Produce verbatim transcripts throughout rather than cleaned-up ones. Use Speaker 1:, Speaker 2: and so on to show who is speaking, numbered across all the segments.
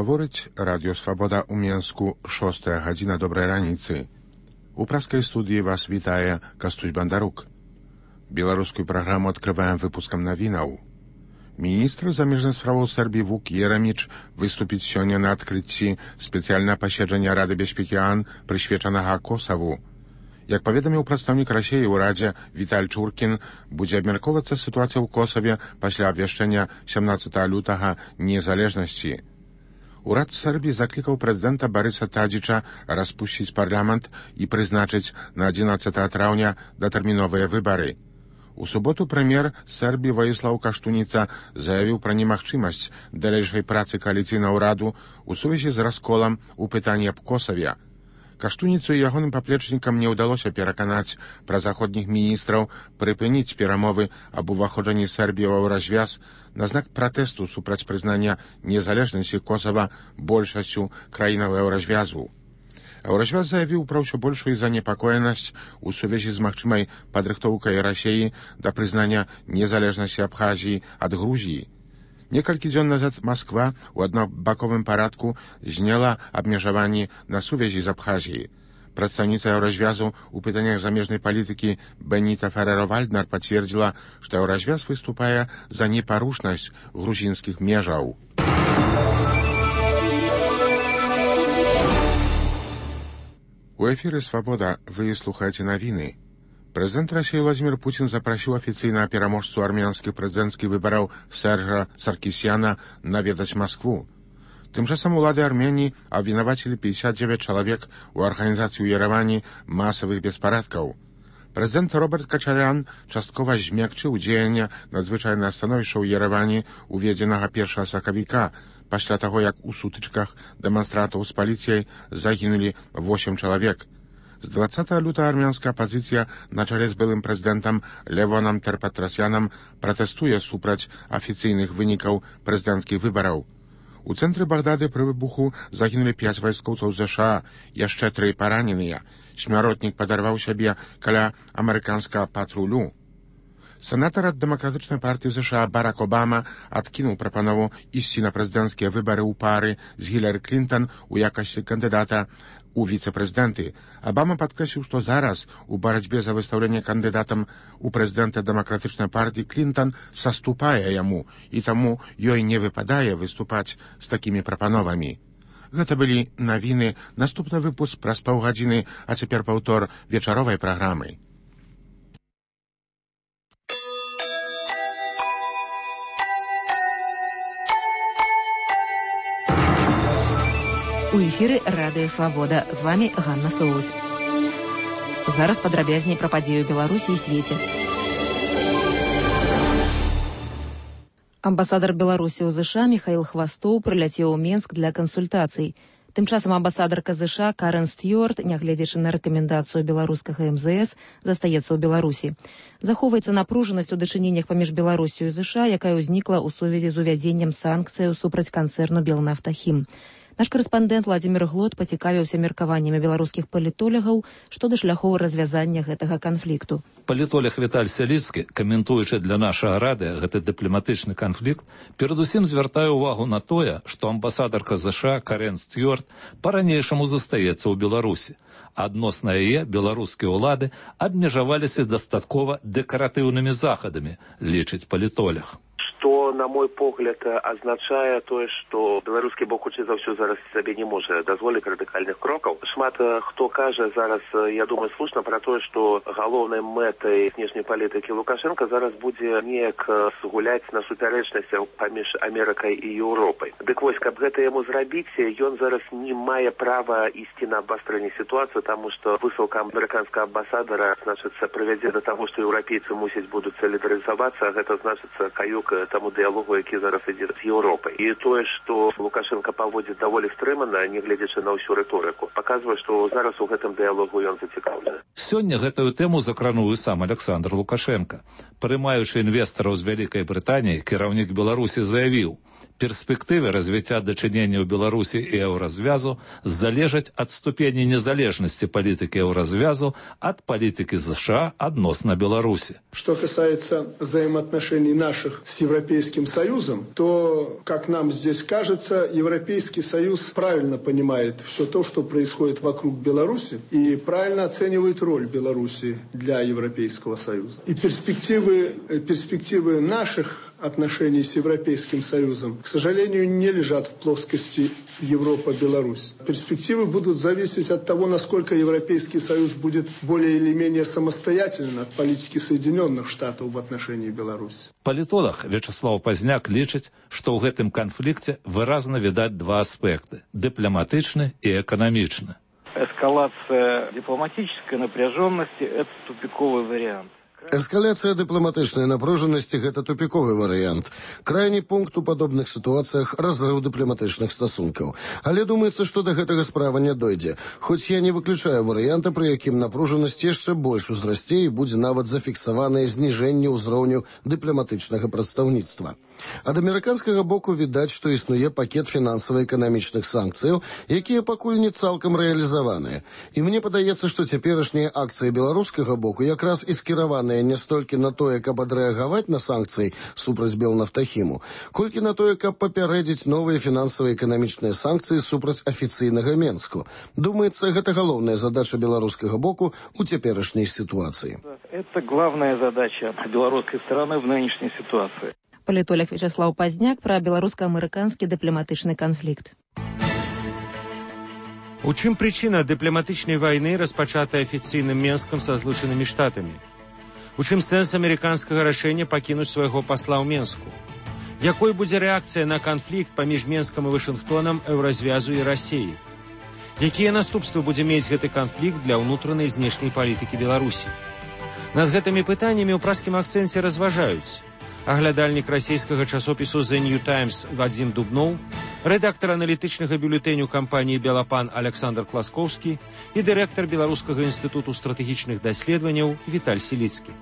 Speaker 1: Гаворыць радыё Свабода ў Менску, шостая гадзіна, добрай раніцы. У праскай студыі вас вітае Кастусь Бандарук. Беларускую праграму адкрываем выпускам навінаў. Міністр замежных справаў Сербіі Вук Ераміч выступіць сёння на адкрыцці спецыяльнага паседжання Рады бяспекі ААН, прысвечанага Косаву. Як паведаміў прадстаўнік Расіі ў Радзе Віталь Чуркін, будзе абмяркоўвацца сітуацыя ў Косаве пасля абвяшчэння сямнаццатага лютага незалежнасці. Урад Сербіі заклікаў прэзідэнта Барыса Тадзіча распусціць парламент і прызначыць на адзінаццатага траўня датэрміновыя выбары. У суботу прэм'ер Сербіі Воіслаў Каштуніца заявіў пра немагчымасць далейшай працы кааліцыйнага ўраду ў сувязі з расколам у пытанні аб Косаве. Каштуніцу і ягоным паплечнікам не ўдалося пераканаць пра заходніх міністраў прыпыніць перамовы аб уваходжанні Сербіі ў развяз на знак пратэсту супраць прызнання незалежнасці Косава большасцю краінаў еўразвязу. Еўразвяз заявіў пра ўсё большую занепакоенасць у сувязі з магчымай падрыхтоўкай Расіі да прызнання незалежнасці Абхазіі ад Грузіі. Некалькі дзён назад Масква ў аднабаковым парадку зняла абмежаванні на сувязі з Абхазіяй. Прадстаўніца еўразвязу ў пытаннях замежнай палітыкі Беніта Ферэра-Вальднар пацвердзіла, што еўразвяз выступае за непарушнасць грузінскіх межаў. У эфіры «Свабода» вы слухаеце навіны. Прэзідэнт Расіі Владзімір Пуцін запрасіў афіцыйна пераможцу армянскіх прэзідэнцкіх выбараў Сержа Саркісяна наведаць Маскву. Тым часам улады Арменіі абвінавацілі пятьдесят девять чалавек у арганізацыі ў Ерэвані масавых беспарадкаў. Прэзідэнт Роберт Качарян часткова змякчыў дзеяння надзвычайнага становішча ў Ерэвані, уведзенага першага сакавіка, пасля таго, як у сутычках дэманстрантаў з паліцыяй загінулі восемь чалавек. З двадцатага лютага армянская апазіцыя на чале з былым прэзідэнтам Левонам Терпатрасянам пратэстуе супраць афіцыйных вынікаў прэзідэнцкіх выбараў. У цэнтры Багдады пры выбуху загінулі пяць вайскоўцаў ЗША, яшчэ тры параненыя. Смяротнік падарваў сябе каля амерыканскага патрулю. Сенатар ад дэмакратычнай партыі ЗША Барак Обама адкінуў прапанову ісці на прэзідэнцкія выбары ў пары з Гілары Клінтан у якасці кандыдата у віцэ-прэзідэнты. Обама падкрэсліў, што зараз у барацьбе за выстаўленне кандыдатам у прэзідэнта дэмакратычнай партыі Клінтан саступае яму, і таму ёй не выпадае выступаць з такімі прапановамі. Гэта былі навіны. Наступны выпуск праз паўгадзіны, а цяпер паўтор вечаровай праграмы.
Speaker 2: У эфіры радыё Свабода. З вами Ганна Соус. Зараз падрабязней пра падзею Беларусі і свеце. Амбасадар Беларусі ў ЗША Міхаіл Хвастоў прыляцеў у Менск для кансультацый. Тым часам амбасадарка ЗША Карен Стюарт, нягледзячы на рэкамендацыю беларускага эм зэ эс, застаецца ў Беларусі. Захоўваецца напружанасць у дачыненнях паміж Беларусю і ЗША, якая ўзнікла ў сувязі з увядзеннем санкцыяў супраць канцэрну Белнафтахім. Наш карэспандэнт Владзімір Глот пацікавіўся меркаваннямі беларускіх палітолагаў што да шляхоў развязання гэтага канфлікту.
Speaker 3: Палітолог Віталь Сяліцкі, каментуючы для нашага радыё гэты дыпламатычны канфлікт, перадусім звяртае ўвагу на тое, што амбасадарка ЗША Карен Стюарт па-ранейшаму застаецца ў Беларусі. Адносна яе беларускія ўлады абмежаваліся дастаткова дэкаратыўнымі захадамі, лічыць палітолог.
Speaker 4: Што, на мой погляд, азначае тое, што беларускі бок хутчэй за ўсё зараз сабе не можа дазволіць радыкальных крокаў. Шмат хто кажа зараз, я думаю, слушна пра тое, што галоўнай мэтай знешняй палітыкі Лукашенка зараз будзе неяк згуляць на супярэчнасцях паміж Амерыкай і Еўропай. Дык вось, каб гэта яму зрабіць, ён зараз не мае права ісці на абвастрэнне сітуацыі, таму што высылка амерыканскага амбасадара, значыцца, прывядзе да таго, што еўрапейцы мусяць будуць салідарызавацца, а гэта значыцца каюк таму дыялогу, які зараз ідзе з Еўропай. І тое, што Лукашенка паводзіць даволі стрымана, не гледзячы на ўсю рыторыку, паказвае, што зараз у гэтым дыялогу ён зацікаўлены.
Speaker 3: Сёння гэтую тэму закрануў і сам Александр Лукашенка. Прымаючы інвестараў з Вялікай Брытаніі, кіраўнік Беларусі заявіў: Перспектывы развіцця дачынення ў Беларусі і еўразвязу залежаць ад ступені незалежнасці палітыкі еўразвязу ад палітыкі США адносна Беларусі.
Speaker 5: Что касается взаимоотношений наших с Европейским Союзом, то, как нам здесь кажется, Европейский Союз правильно понимает все то, что происходит вокруг Беларуси, и правильно оценивает роль Беларуси для Европейского Союза. И перспективы, перспективы наших отношений с Европейским Союзом, к сожалению, не лежат в плоскости Европа-Беларусь. Перспективы будут зависеть от того, насколько Европейский Союз будет более или менее самостоятельен от политики Соединенных Штатов в отношении Беларуси.
Speaker 3: Палітолог Вячеслав Пазняк лічыць, што ў гэтым канфлікце выразна відаць два аспекты – дыпламатычны і эканамічны.
Speaker 6: Эскалация дипломатической напряженности – это тупиковый вариант.
Speaker 7: Эскаляция дыпламатычнай напружанасці – гэта тупіковы варыянт. Крайні пункт у падобных сітуацыях – разрыў дыпламатычных стасункаў. Але думаецца, што да гэтага справа не дойдзе. Хоць я не выключаю варыянта, пры якім напружанасць яшчэ больш узрасце і будзе нават зафіксаванае зніжэнне ўзроўню дыпламатычнага прадстаўніцтва. Ад амерыканскага боку відаць, што існуе пакет фінансава-эканамічных санкцыяў, якія пакуль не цалкам рэалізаваныя. І мне падаецца, што цяперашнія акцыі беларускага боку якраз і скіраваныя не столькі на тое, каб адрэагаваць на санкцыі супраць Белнафтахіму, колькі на тое, каб папярэдзіць новыя фінансава-эканамічныя санкцыі супраць афіцыйнага Менску. Думаецца, гэта галоўная задача беларускага боку у цяперашняй сітуацыі.
Speaker 6: Это главная задача белорусской стороны в нынешней ситуации.
Speaker 2: Палітолог Вячеслав Пазняк пра беларуска-амерыканскі дыпламатычны канфлікт.
Speaker 8: У чым прычына дыпламатычнай вайны, распачатай афіцыйным Менскам са Злучанымі Штатамі? У чым сэнс амерыканскага рашэння пакінуць свайго пасла ў Менску? Якой будзе рэакцыя на канфлікт паміж Менскам і Вашынгтонам, еўразвязу і Расіі? Якія наступствы будзе мець гэты канфлікт для ўнутранай знешняй палітыкі Беларусі? Над гэтымі пытаннямі ў праскім акцэнце разважаюць аглядальнік расійскага часопісу The New Times Вадзім Дубноў, рэдактар аналітычнага бюлетэню кампаніі «Белапан» Александр Класкоўскі і дырэктар Беларускага інстытуту стратэгічных даследаванняў Віталь Сіліцкі.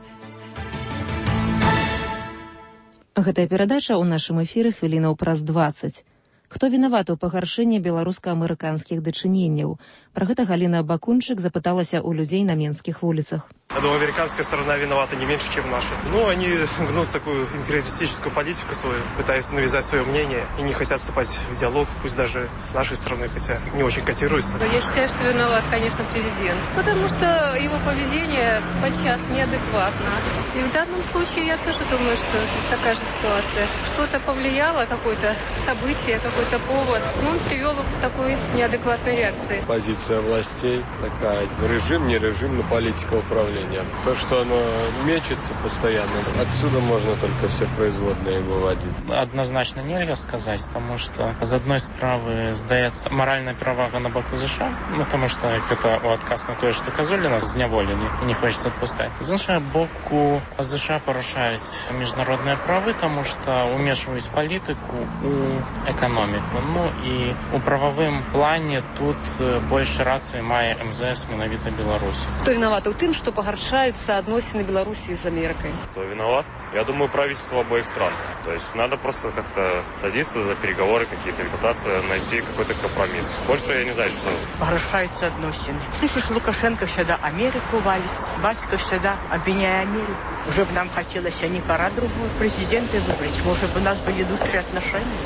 Speaker 2: Гэтая перадача ў нашым эфіры хвілінаў праз дваццаць. Хто вінаваты ў пагаршэнні беларуска-амерыканскіх дачыненняў? Пра гэта Галина Бакунчык запыталася у людей на менских вулицах.
Speaker 9: Я думаю, американская сторона виновата не меньше, чем наша. Ну, они гнут такую империалистическую политику свою, пытаются навязать свое мнение и не хотят вступать в диалог, пусть даже с нашей стороны, хотя не очень котируется.
Speaker 10: Я считаю, что виноват, конечно, президент, потому что его поведение подчас неадекватно. И в данном случае я тоже думаю, что такая же ситуация. Что-то повлияло, какое-то событие, какой-то повод, ну, он привел к такой неадекватной реакции.
Speaker 11: Позиция властей такая, режим, не режим, но политика управления. То, что оно мечется постоянно, отсюда можно только все производные выводить.
Speaker 12: Однозначно нельзя сказать, потому что з одной справы, здаецца, моральная перавага на боку США, ну, потому что это у отказ на тое, что Козулина зняволені и не хочется отпускать. З іншого боку, США порушают международные правы, потому что умешивают политику у экономику. Ну и у правовым плане тут больше рации мае эм зэ эс менавіта Беларусь.
Speaker 10: Кто виноват у тым, что погоршаются относины Беларуси с Америкой?
Speaker 13: Кто виноват? Я думаю, правительство обоих стран. То есть надо просто как-то садиться за переговоры какие-то, пытаться найти какой-то компромисс. Больше я не знаю, что.
Speaker 14: Погоршаются относины. Слышишь, Лукашенко всегда Америку валит, Басков всегда обвиняя Америку. Уже бы нам хотелось, а не пора другого президента выбрать. Может, бы у нас были лучшие отношения.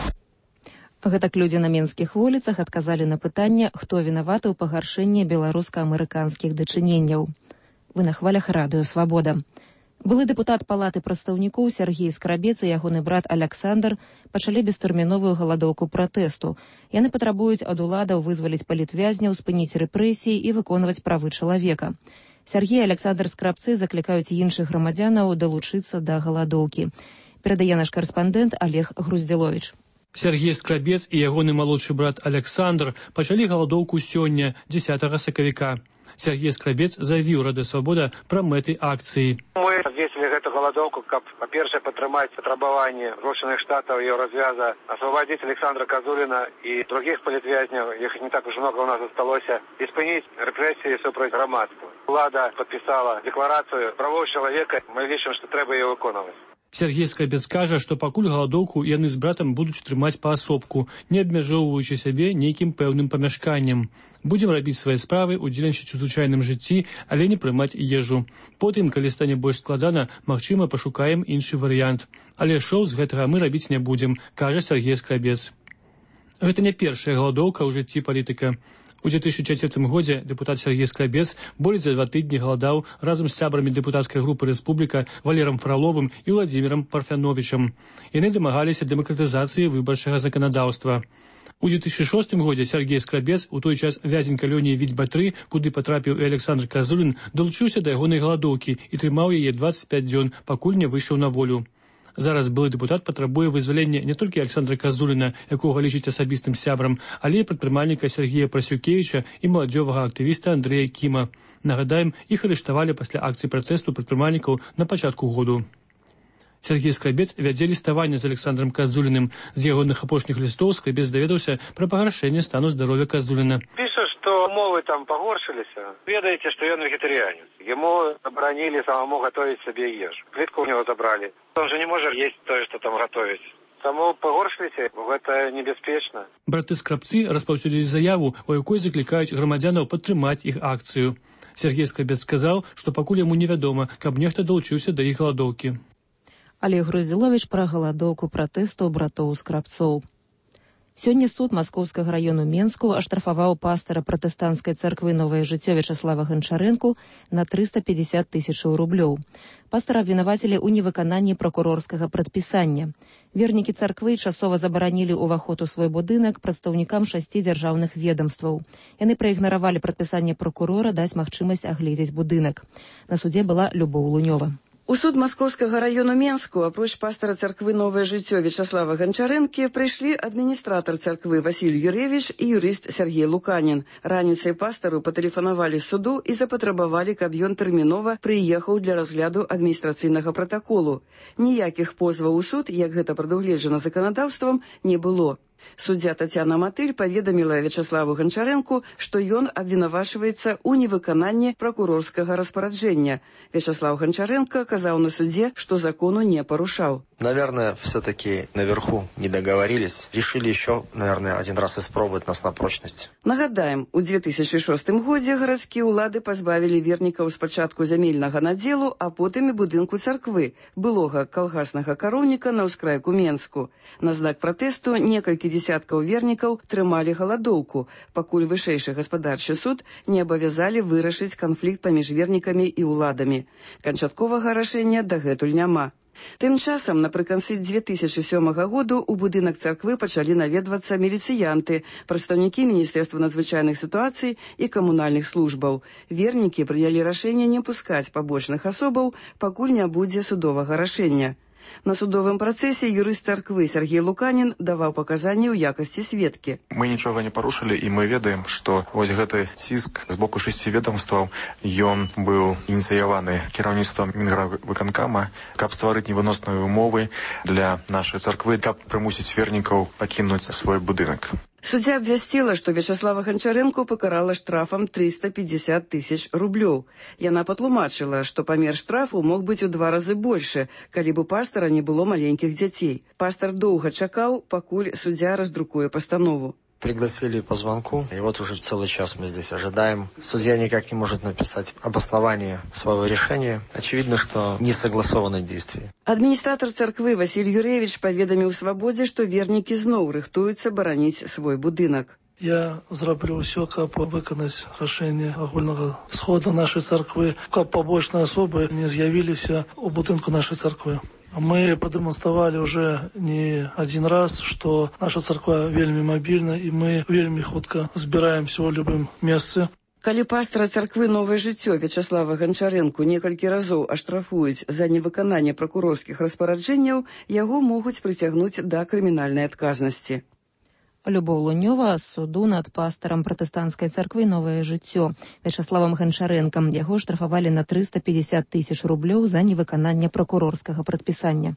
Speaker 2: Гэтак людзі на менскіх вуліцах адказалі на пытанне, хто вінаваты ў пагаршэнні беларуска-амерыканскіх дачыненняў. Вы на хвалях радыё «Свабода». Былы дэпутат палаты прадстаўнікоў Сергей Скрабец і ягоны брат Александр пачалі бестэрміновую галадоўку пратэсту. Яны патрабуюць ад уладаў вызваліць палітвязняў, спыніць рэпрэсіі і выконваць правы чалавека. Сергей і Александр Скрабцы заклікаюць іншых грамадзянаў далучыцца да галадоўкі. Перадае наш карэспандэнт Олег Груздзіловіч.
Speaker 15: Сергей Скрабец і ягоны малодшы брат Александр пачалі галадоўку сёння, дзесятага сакавіка. Сергей Скрабец заявіў Радыё «Свабода» пра мэты акцыі.
Speaker 16: Мы здзейснілі гэту галадоўку, каб, па-першае, падтрымаць патрабаванні Злучаных Штатаў і Еўразвяза асвабодзіць Александра Козулина і других палітвязняў, іх не так уж много у нас засталося, і спыніць рэпрэсіі супраць грамадства. Улада падпісала дэкларацыю правоў чалавека, мы лічым, што трэба яе выконваць.
Speaker 15: Сергей Скрабец кажа, што пакуль галадоўку яны з братам будуць трымаць паасобку, не абмяжоўваючы сябе нейкім пэўным памяшканнем. Будзем рабіць свае справы, удзельнічаць у звычайным жыцці, але не прымаць ежу. Потым, калі стане больш складана, магчыма, пашукаем іншы варыянт. Але шоу з гэтага мы рабіць не будзем, кажа Сергей Скрабец. Гэта не першая галадоўка ў жыцці палітыка. У две тысячи четвёртым годзе депутат Сергей Скрабец болей за два тыдні галадаў разам з сябрамі дэпутацкай групы «Рэспубліка» Валерам Фроловым і Владзімірам Парфяновічам. Яны дамагаліся дэмакратызацыі выбарчага заканадаўства. У две тысячи шостым годзе Сергей Скрабец, у той час вязень калоніі Віцьба-тры, куды патрапіў і Александр Казулін, далучыўся да ягонай галадоўкі і трымаў яе дваццаць пяць дзён, пакуль не выйшаў на волю. Зараз былы дэпутат патрабуе вызвалення не толькі Александра Казуліна, якога лічыць асабістым сябрам, але і прадпрымальніка Сергея Прасюкевіча і маладзёвага актывіста Андрэя Кіма. Нагадаем, іх арыштавалі пасля акцыі пратэсту прадпрымальнікаў на пачатку году. Сергей Скрабец вядзе ліставанне з Александром Казуліным. З ягоных апошніх лістоў Скрабец даведаўся пра пагаршэнне стану здароўя Казуліна.
Speaker 16: Піша, што умовы там пагоршыліся. Ведаеце, што ён вегетарыянец. Ему забаранілі самому готовить себе ежу. Плитку у него забрали. Он же не может есть то, что там готовить. Тому пагоршыліся, гэта небяспечна.
Speaker 15: Браты Скрабцы распаўсюдзілі заяву, у якой заклікаюць грамадзянаў падтрымаць іх акцыю. Сергей Скрабец сказаў, што пакуль яму невядома, каб нехта далучыўся да іх галадоўкі.
Speaker 2: Олег Груздзіловіч пра галадоўку пратэсту братоў Скрабцоў. Сёння суд Маскоўскага раёну Менску аштрафаваў пастара пратэстанцкай царквы «Новае жыццё» Вячаслава Ганчарэнку на триста пятьдесят тысячаў рублёў. Пастара абвінавацілі ў невыкананні пракурорскага прадпісання. Вернікі царквы часова забаранілі ўваход у свой будынак прадстаўнікам шасці дзяржаўных ведомстваў. Яны праігнаравалі прадпісанне пракурора даць магчымасць агледзець будынак. На судзе была Любоў Лунёва.
Speaker 17: У суд Маскоўскага раёну Менску, апроч пастара царквы «Новае жыццё» Вячаслава Ганчарэнкі, прыйшлі адміністратар царквы Васіль Юревіч і юрыст Сергей Луканін. Раніцай пастару патэлефанавалі з суду і запатрабавалі, каб ён тэрмінова прыехаў для разгляду адміністрацыйнага пратаколу. Ніякіх позваў у суд, як гэта прадугледжана заканадаўствам, не было. Суддзя Тацяна Матыль паведаміла Вячаславу Ганчарэнку, што ён абвінавачваецца ў невыкананні пракурорскага распараджэння. Вячаслав Ганчарэнка казаў на судзе, што закону не парушаў.
Speaker 18: Наверное, все-таки наверху не договорились. Решили еще, наверное, один раз испробовать нас на прочность.
Speaker 17: Нагадаем, у две тысячи шостым годзе гарадскія ўлады пазбавілі вернікаў спачатку зямельнага надзелу, а потым і будынку царквы, былога калгаснага кароўніка на ўскрайку Менску. На знак пратэсту некалькі десяткаў вернікаў трымалі галадоўку, пакуль вышэйшы гаспадарчы суд не абавязалі вырашыць канфлікт паміж вернікамі і ўладамі. Канчатковага рашэння дагэтуль няма. Тым часам, напрыканцы две тысячи сёмага году у будынак царквы пачалі наведвацца міліцыянты, прадстаўнікі Міністэрства надзвычайных сітуацый і камунальных службаў. Вернікі прынялі рашэнне не пускаць пабочных асобаў, пакуль не будзе судовага рашэння. На судовым працэсе юрыст царквы Сергей Луканін даваў паказанні ў якасці сведкі.
Speaker 19: Мы нічога не парушылі, і мы ведаем, што вось гэты ціск з боку шасці ведомстваў, ён быў ініцыяваны кіраўніцтвам Мінгравыканкама, каб стварыць невыносную умовы для нашай царквы, каб прымусіць вернікаў пакінуць свой будынак.
Speaker 17: Суддзя абвясціла, што Вячаслава Ганчарэнку пакарала штрафам триста пятьдесят тысяч рублёў. Яна патлумачыла, што памер штрафу мог быць у два разы большы, калі б у пастара не было маленькіх дзяцей. Пастар доўга чакаў, пакуль суддзя раздрукуе пастанову.
Speaker 18: Пригласили по звонку, и вот уже целый час мы здесь ожидаем. Судья никак не может написать обоснование своего решения. Очевидно, что не согласованные действия.
Speaker 17: Администратор церквы Василь Юревич паведаміў свабодзе, што вернікі зноў рыхтуюцца бараніць свой будынак.
Speaker 20: Я зраблю ўсё, каб выканаць рашэнне агульнага схода нашай царквы, каб пабочныя асобы не з'явіліся ў будынку нашай царквы. Мы продемонстрировали уже не один раз, что наша церква вельми мобильна, и мы вельми хутка збираемся ў любым месцы.
Speaker 17: Калі пастара царквы «Новае жыццё» Вячаслава Ганчарэнку некалькі разоў аштрафуюць за невыкананне пракурорскіх распараджэнняў, яго могуць прыцягнуць да крымінальнай адказнасці.
Speaker 2: Любоў Лунёва з суду над пастарам пратэстанцкай царквы «Новае жыццё» Вячаславам Ганчарэнкам. Яго штрафавалі на триста пятьдесят тысяч рублёў за невыкананне пракурорскага прадпісання.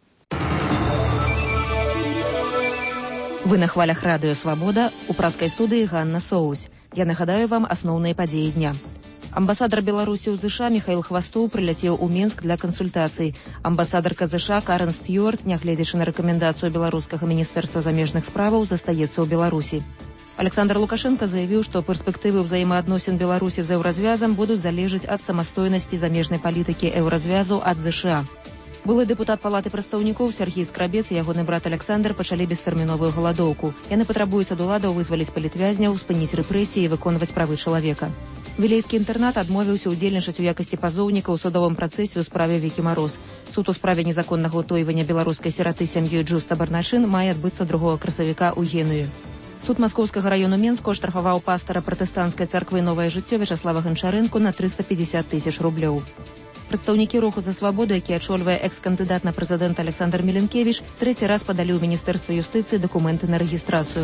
Speaker 2: Вы на хвалях радыё «Свабода», у праскай студыі Ганна Соусь. Я нагадаю вам асноўныя падзеі дня. Амбасадар Беларусі ў ЗША Михаил Хвастоў прыляцеў у Менск для кансультацый. Амбасадарка ЗША Карен Стюарт, нягледзячы на рэкамендацыю беларускага міністэрства замежных справаў, застаецца ў Беларусі. Александр Лукашенко заявіў, што перспектывы ўзаемаадносін Беларусі з еўразвязам будуць залежаць ад самастойнасці замежнай палітыкі еўразвязу ад ЗША. Былы дэпутат палаты прадстаўнікоў Сергій Скрабец і ягоны брат Александр пачалі бестэрміновую галадоўку. Яны патрабуюць ад уладаў вызваліць палітвязняў, спыніць рэпрэсіі і выконваць правы чалавека. Вілейскі інтэрнат адмовіўся ўдзельнічаць у якасці пазоўніка ў судовым працэсе ў справе Вікі Мароз. Суд у справе незаконнага ўтойвання беларускай сіраты сям'ёй Джуста Барначын мае адбыцца другога красавіка ў Генуі. Суд Маскоўскага раёну Менску аштрафаваў пастара пратэстанцкай царквы «Новае жыццё» Вячаслава Ганчарэнку на трыста пятьдесят тысяч рублёў. Прадстаўнікі руху за свабоду, які ачольвае экс-кандыдат на прэзідэнта Александр Меленкевіч, трэці раз падалі ў міністэрства юстыцыі дакументы на рэгістрацыю.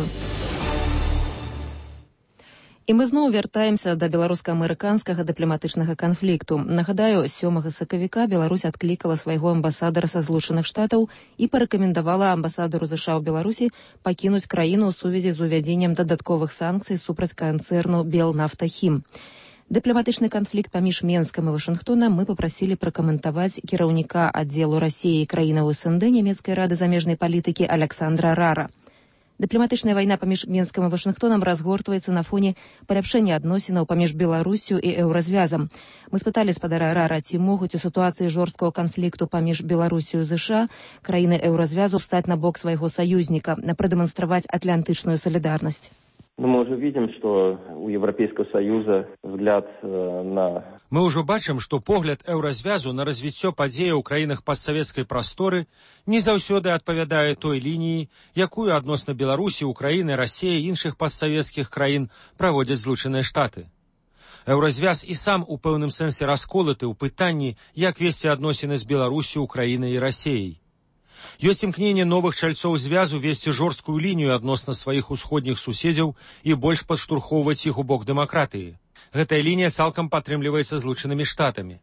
Speaker 2: І мы зноў вяртаемся да беларуска-амерыканскага дыпламатычнага канфлікту. Нагадаю, сёмага сакавіка Беларусь адклікала свайго амбасадара са Злучаных Штатаў і парэкамендавала амбасадару ЗША ў Беларусі пакінуць краіну ў сувязі з увядзеннем дадатковых санкцый супраць канцэрну «Белнафтахім». Дыпламатычны канфлікт паміж Менскам і Вашынгтонам мы папрасілі пракаментаваць кіраўніка аддзелу Расіі і краінаў СНД нямецкай рады замежнай палітыкі Александра Рара. Дыпламатычная вайна паміж Менскам і Вашынгтонам разгортваецца на фоне паляпшэння адносінаў паміж Беларуссю і еўразвязам. Мы спыталі спадара Рара, ці могуць у сітуацыі жорсткага канфлікту паміж Беларуссю і ЗША краіны еўразвязу стаць на бок свайго саюзніка, прадэманстраваць атлантычную салідарнасць.
Speaker 21: Но мы уже видим, что у Европейского Союза взгляд э, на...
Speaker 8: Мы ўжо бачым, што погляд еўразвязу на развіццё падзеяў у краінах постсавецкай прасторы не заўсёды адпавядае той лініі, якую адносна Беларусі, Украіны, Расіі і іншых постсавецкіх краін праводзяць Злучаныя Штаты. Еўразвяз і сам у пэўным сэнсе расколаты ў пытанні, як весці адносіны з Беларусю, Украінай і Расіяй. Ёсць імкненне новых чальцоў звязу весці жорсткую лінію адносна сваіх усходніх суседзяў і больш падштурхоўваць іх у бок дэмакратыі. Гэтая лінія цалкам падтрымліваецца Злучанымі Штатамі.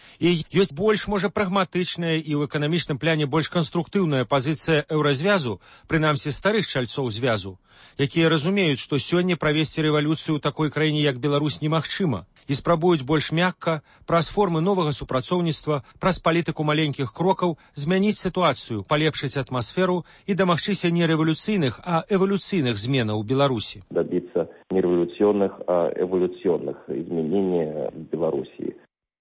Speaker 8: І ёсць больш, можа, прагматычная і ў эканамічным пляне больш канструктыўная пазіцыя еўразвязу, прынамсі старых чальцоў звязу, якія разумеюць, што сёння правесці рэвалюцыю ў такой краіне, як Беларусь, немагчыма, і спрабуюць больш мякка, праз формы новага супрацоўніцтва, праз палітыку маленькіх крокаў змяніць сітуацыю, палепшыць атмасферу і дамагчыся не рэвалюцыйных, а эвалюцыйных зменаў у Беларусі.
Speaker 21: Добиться не революционных, а эволюционных изменений в Беларуси.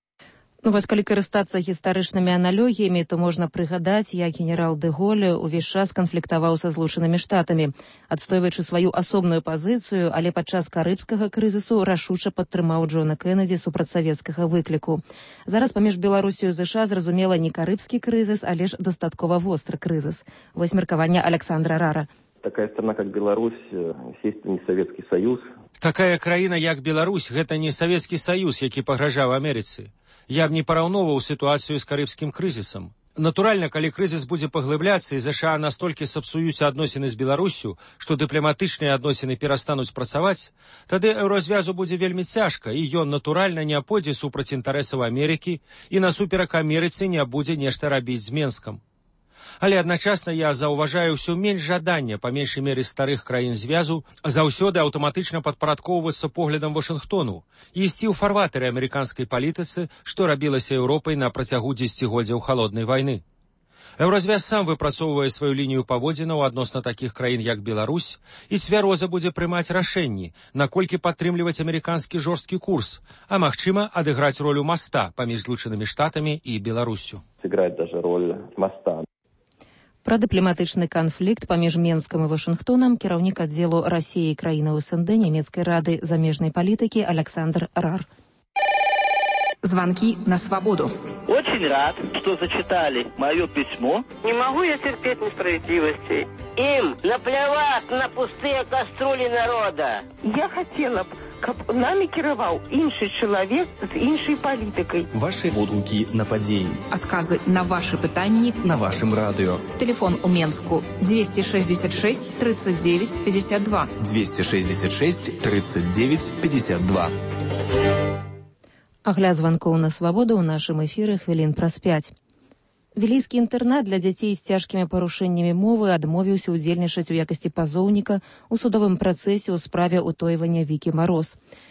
Speaker 2: Ну, вось калі карыстацца гістарычнымі аналогіямі, то можна прыгадаць, як генерал дэ Голль увесь час канфліктаваў са Злучанымі Штатамі, адстойваючы сваю асобную пазіцыю, але падчас карыбскага крызісу рашуча падтрымаў Джона Кеннеді супрацьсавецкага выкліку. Зараз паміж Беларусію і ЗША, зразумела, не карыбскі крызіс, але ж дастаткова востры крызіс. Вось меркаванне Александра Рара.
Speaker 21: Такая страна, как Беларусь, естественно, не Советский Союз.
Speaker 8: Такая краіна, як Беларусь, гэта не Савецкі Саюз, які пагражаў Амерыцы. Я б не параўноўваў сітуацыю з карыбскім крызісам. Натуральна, калі крызіс будзе паглыбляцца і ЗША настолькі сапсуюць адносіны з Беларуссю, што дыпламатычныя адносіны перастануць працаваць, тады еўразвязу будзе вельмі цяжка, і ён, натуральна, не пойдзе супраць інтарэсаў Амерыкі і насуперак Амерыцы не будзе нешта рабіць з Менскам. Але адначасна я заўважаю ўсё менш жадання, па меншай меры старых краін звязу, заўсёды аўтаматычна падпарадкоўвацца поглядам Вашынгтону і ісці ў фарватары амерыканскай палітыцы, што рабілася Еўропай на працягу дзесяцігоддзяў халоднай вайны. Еўразвяз сам выпрацоўвае сваю лінію паводзінаў адносна такіх краін, як Беларусь, і цвяроза будзе прымаць рашэнні, наколькі падтрымліваць амерыканскі жорсткі курс, а, магчыма, адыграць ролю моста паміж Злучанымі Штатамі і Беларуссю.
Speaker 21: Сыграць даже роль моста.
Speaker 2: Пра дыпламатычны канфлікт паміж Менскам і Вашынгтонам кіраўнік аддзелу Расіі і краінаў СНД нямецкай рады замежнай палітыкі Александр Рар.
Speaker 22: Звонки на свободу.
Speaker 23: Очень рад, что зачитали мое письмо.
Speaker 24: Не могу я терпеть несправедливости.
Speaker 23: Им наплевать на пустые кастрюли народа.
Speaker 24: Я хотела б, каб нами кіраваў іншы чалавек з іншай палітыкай.
Speaker 25: Ваши водгукі на падзеі.
Speaker 22: Адказы на ваши пытанні
Speaker 25: на вашым радыё.
Speaker 22: Телефон у Менску двести шестьдесят шесть тридцать девять пятьдесят два.
Speaker 25: двести шестьдесят шесть тридцать девять пятьдесят два.
Speaker 2: Агляд званкоў на свабоду ў нашым эфіры хвілін праз пяць. Вілейскі інтэрнат для дзяцей з цяжкімі парушэннямі мовы адмовіўся ўдзельнічаць у якасці пазоўніка ў судовым працэсе ў справе ўтойвання Вікі Мароз.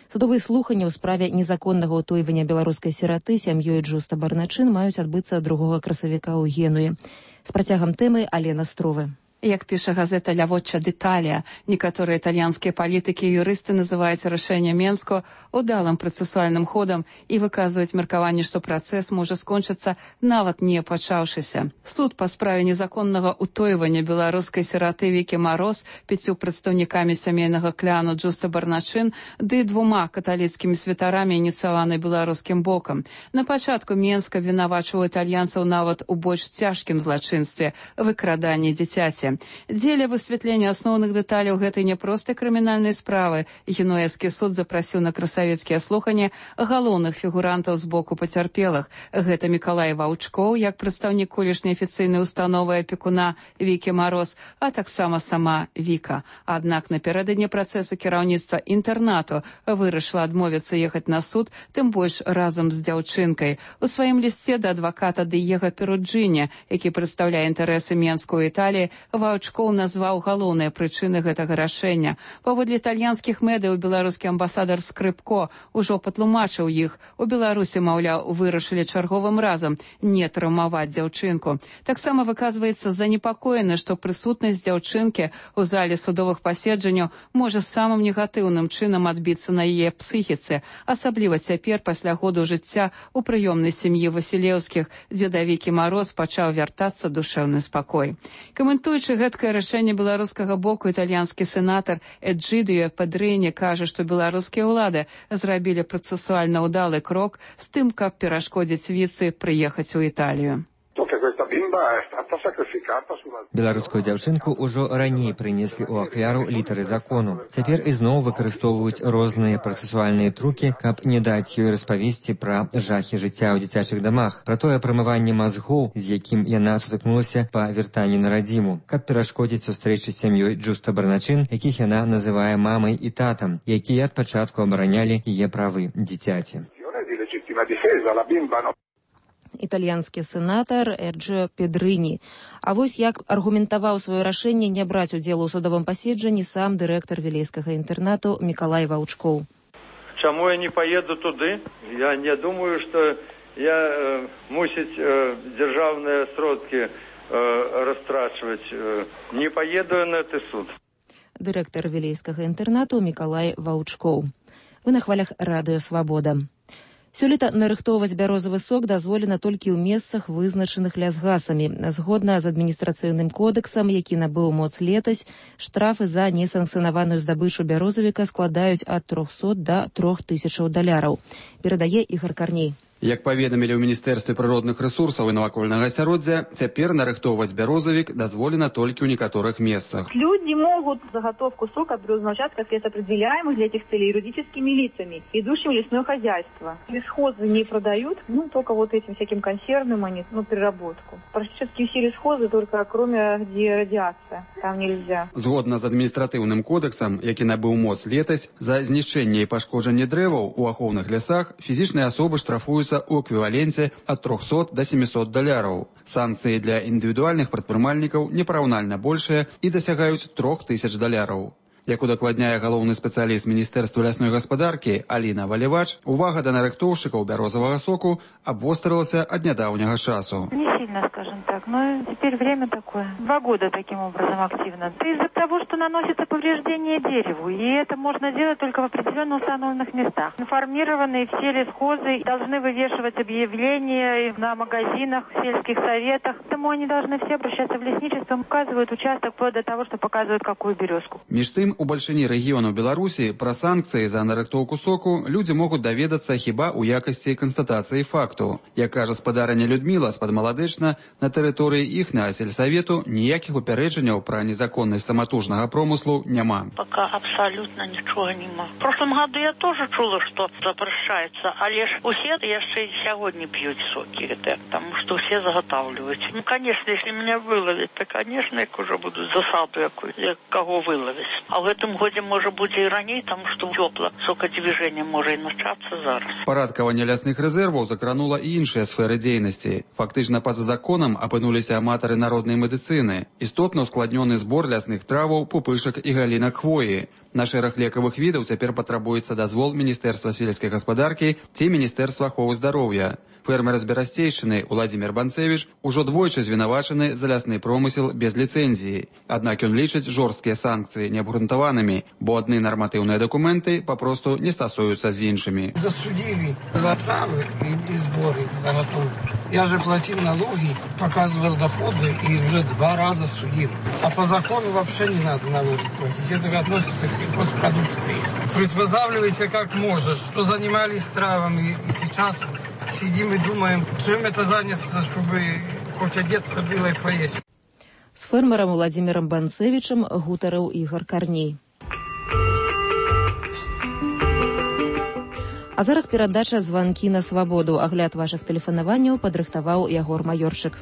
Speaker 2: Судовыя слуханні ў справе незаконнага ўтойвання беларускай сіраты сям'ёй Джуста Барначын маюць адбыцца другога красавіка ў Генуі. З працягам тэмы Алена Стровы.
Speaker 1: Як піша газета «Лявочча дэталія», некаторыя італьянскія палітыкі і юрысты называюць рашэнне Менску удалым працэсуальным ходам і выказваюць меркаванне, што працэс можа скончыцца нават не пачаўшыся. Суд па справе незаконнага ўтойвання беларускай сіраты Вікі Мароз пяццю прадстаўнікамі сямейнага кляну Джуста Барначын ды двума каталіцкімі святарамі ініцыяваны беларускім бокам. На пачатку Менска вінавачваў італьянцаў нават у больш цяжкім злачынстве – выкраданні дзіцяці. Дзеля высвятлення асноўных дэталяў гэтай няпростай крымінальнай справы генуэзскі суд запрасіў на красавецкія слуханні галоўных фігурантаў з боку пацярпелых. Гэта Мікалай Ваўчкоў, як прадстаўнік колішняй афіцыйнай установы апекуна Вікі Мароз, а таксама сама Віка. Аднак напярэдадні працэсу кіраўніцтва інтэрнату вырашыла адмовіцца ехаць на суд, тым больш разам з дзяўчынкай. У сваім лісце да адваката Дыега Перуджыня, які прадстаўляе інтарэсы Менску ў Італіі, Ваўчкоў назваў галоўныя прычыны гэтага рашэння. Паводле італьянскіх медыяў беларускі амбасадар Скрыпко ўжо патлумачыў іх. У Беларусі, маўляў, вырашылі чарговым разам не траўмаваць дзяўчынку. Таксама выказваецца занепакоены, што прысутнасць дзяўчынкі ў зале судовых паседжанняў можа самым негатыўным чынам адбіцца на яе псіхіцы, асабліва цяпер пасля году жыцця ў прыёмнай сям'і Васілеўскіх, дзе да Вікі Мароз пачаў вяртацца душэўны спакой. Каментуючы гэткае рашэнне беларускага боку, італьянскі сенатар Эджидіо Падрыні кажа, што беларускія ўлады зрабілі працэсуальна ўдалы крок з тым, каб перашкодзіць Віцы прыехаць у Італію.
Speaker 3: Беларускую дзяўчынку ўжо раней прынеслі ў ахвяру літары закону. Цяпер ізноў выкарыстоўваюць розныя працэсуальныя трукі, каб не даць ёй распавесці пра жахі жыцця ў дзіцячых дамах, пра тое прамыванне мазгоў, з якім яна сутыкнулася па вяртанні на радзіму, каб перашкодзіць сустрэчы з сям'ёй Джуста Барначын, якіх яна называе мамай і татам, якія ад пачатку абаранялі яе правы дзіцяці.
Speaker 2: Італьянскі сенатар Эрджио Педрыні. А вось як аргументаваў сваё рашэнне не браць удзелу ў судовым паседжанні сам дырэктар вілейскага інтэрнату Мікалай Ваўчкоў.
Speaker 4: Чаму я не поеду туды? Я не думаю, что я э, мусить э, державные сродки э, растрачивать. Э, не поеду я на этот суд.
Speaker 2: Дырэктар вілейскага інтэрнату Мікалай Ваўчкоў. Вы на хвалях радыё «Свабода». Сёлета нарыхтоўваць бярозавы сок дазволена толькі ў месцах, вызначаных лясгасамі. Згодна з адміністрацыйным кодэксам, які набыў моц летась, штрафы за несанкцыянаваную здабычу бярозавіка складаюць ад трохсот да трох тысячаў даляраў. Перадае Ігар Карней.
Speaker 5: Як паведамілі ў Міністэрстве прыродных рэсурсаў і навакольнага асяроддзя, цяпер нарыхтоўваць бярозавік дазволена толькі ў некаторых месцах.
Speaker 7: Люди могут заготовку сока обнаружать как определяемых для этих целей юридическими лицами, идущим в лесное хозяйство. Лесхозы не продают, ну, только вот этим всяким консервным, они, ну, переработку. Практически все лесхозы, только кроме где радиация, там нельзя.
Speaker 5: Згодна з адміністратыўным кодэксам, які набыў моц летась, за знішчэнне і пашкоджанне дрэваў у ахоўных лясах фізічныя асобы штрафуюцца у эквіваленце ад трохсот да семісот даляраў. Санкцыі для індывідуальных прадпрымальнікаў непараўнальна большыя і дасягаюць трох тысяч даляраў. Як удакладняе галоўны спецыяліст Міністэрства лясной гаспадаркі Аліна Валевач, увага да нарыхтоўшчыкаў бярозавага соку абвострылася ад нядаўняга часу.
Speaker 26: Не сильно, скажем так, но теперь время такое. Два года таким образом активно. Это из-за того, что наносится повреждение дереву, и это можно делать только в определенно установленных местах. Информированные все лесхозы должны вывешивать объявления на магазинах, в сельских советах. Поэтому они должны все обращаться в лесничество, указывают участок вплоть до того, что показывают какую березку.
Speaker 5: Між тым, у бальшыні рэгіёнаў Беларусі пра санкцыі за нарыхтоўку соку людзі могуць даведацца хіба ў якасці канстатацыі факту. Як кажа спадарыня Людміла з-пад Маладэчна, на тэрыторыі іхняга сельсавету ніякіх папярэджанняў пра незаконнасць саматужнага промыслу няма.
Speaker 27: Пока абсолютно нічога няма. В прошлом году я тоже чула, что запрещается, але ж усе яшчэ сягоння п'юць соки, это, потому что все заготавливают. Ну, конечно, если меня выловить, то, конечно, я уже буду засаду якую, як кого выловить. А в гэтым годзе можа будзе і раней, таму што цёпла, сокадвіжэнне можа і начацца зараз.
Speaker 5: Парадкаванне лясных рэзерваў закранула і іншыя сферы дзейнасці. Фактычна па-за законам апынуліся аматары народнай медыцыны. Істотна ускладнёны збор лясных траваў, пупышак і галінак хвоі. На шэраг лекавых відаў цяпер патрабуецца дазвол Міністэрства сельскай гаспадаркі ці Міністэрства аховы здароўя. Фермер з Берасцейшчыны Уладзімір Банцэвіч ужо двойчы звінавачаны за лясны промысел без ліцэнзіі. Аднак ён лічыць жорсткія санкцыі неабгрунтаванымі, бо адны нарматыўныя дакументы папросту не стасуюцца з іншымі.
Speaker 6: Засудили за травы и сборы заготовки. Я же платил налоги, показывал доходы и уже два раза судил. А по закону вообще не надо налоги платить. Это относится к сельхозпродукции. Приспосабливайся как можешь. Что занимались травами и сейчас сидим и думаем, чем это заняться, чтобы хоть одеться было и поесть.
Speaker 2: С фермером Владимиром Банцевичем гутарыў Ігор Карней. А зараз перадача «Званкі на свабоду». Агляд вашых тэлефанаванняў падрыхтаваў Ягор Маёрчык.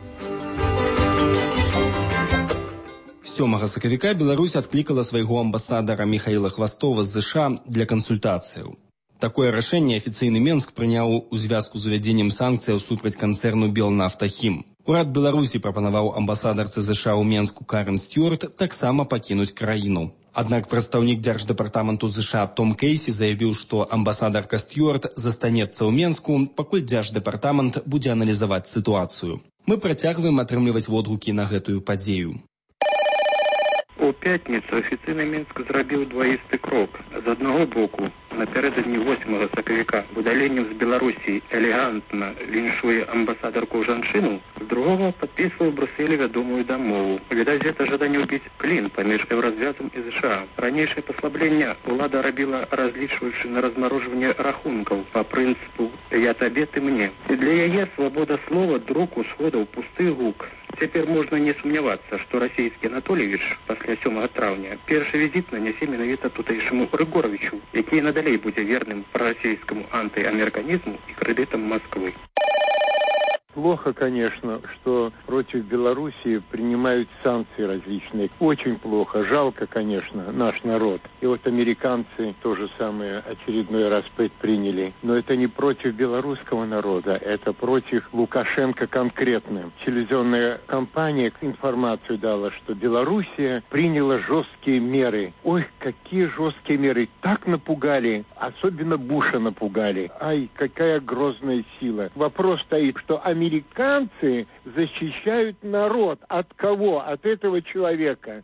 Speaker 9: сёмага сакавіка Беларусь адклікала свайго амбасадара Михаила Хвастова з ЗША для кансультацыяў. Такое рашэнне афіцыйны Менск прыняў у звязку з увядзеннем санкцыяў супраць канцэрну «Белнафтахім». Урад Беларусі прапанаваў амбасадарцы ЗША ў Менску Карен Стюарт таксама пакінуць краіну. Аднак прадстаўнік дзярждэпартаменту ЗША Том Кейсі заявіў, што амбасадарка Стюарт застанецца ў Менску, пакуль дзярждэпартамент будзе аналізаваць сітуацыю. Мы працягваем атрымліваць водгукі на гэтую падзею.
Speaker 10: У пятніцу афіцыйны Мінск зрабіў дваісты крок. З аднаго боку, напярэдадні восьмага сакавіка выдаленнем з Беларусі элегантна віншуе амбасадарку жанчыну, з другого падпісвае ў Брюсселі вядомую дамову. Відаць, гэта жаданне ўбіць клін паміж Еўразвязам і ЗША. Ранейшае паслабленне ўлада рабіла, разлічваючы на размарожванне рахункаў па прынцыпу «я табе, ты мне». І для яе свабода слова, друку, сходаў, пусты гук. Цяпер можна не сумнявацца, што расійскі Анатолійевіч пасля сёмага траўня першы візіт нанясе менавіта тутэйшаму Рыгоровичу, які надалей будзе верным прарасійскаму антыамерыканізму і крэдытам Москвы.
Speaker 11: Плохо, конечно, что против Белоруссии принимают санкции различные. Очень плохо. Жалко, конечно, наш народ. И вот американцы то же самое очередной раз предприняли. Но это не против белорусского народа, это против Лукашенко конкретно. Телевизионная компания информацию дала, что Белоруссия приняла жесткие меры. Ой, какие жесткие меры. Так напугали. Особенно Буша напугали. Ай, какая грозная сила. Вопрос стоит, что американцы защищают народ. От кого? От этого человека.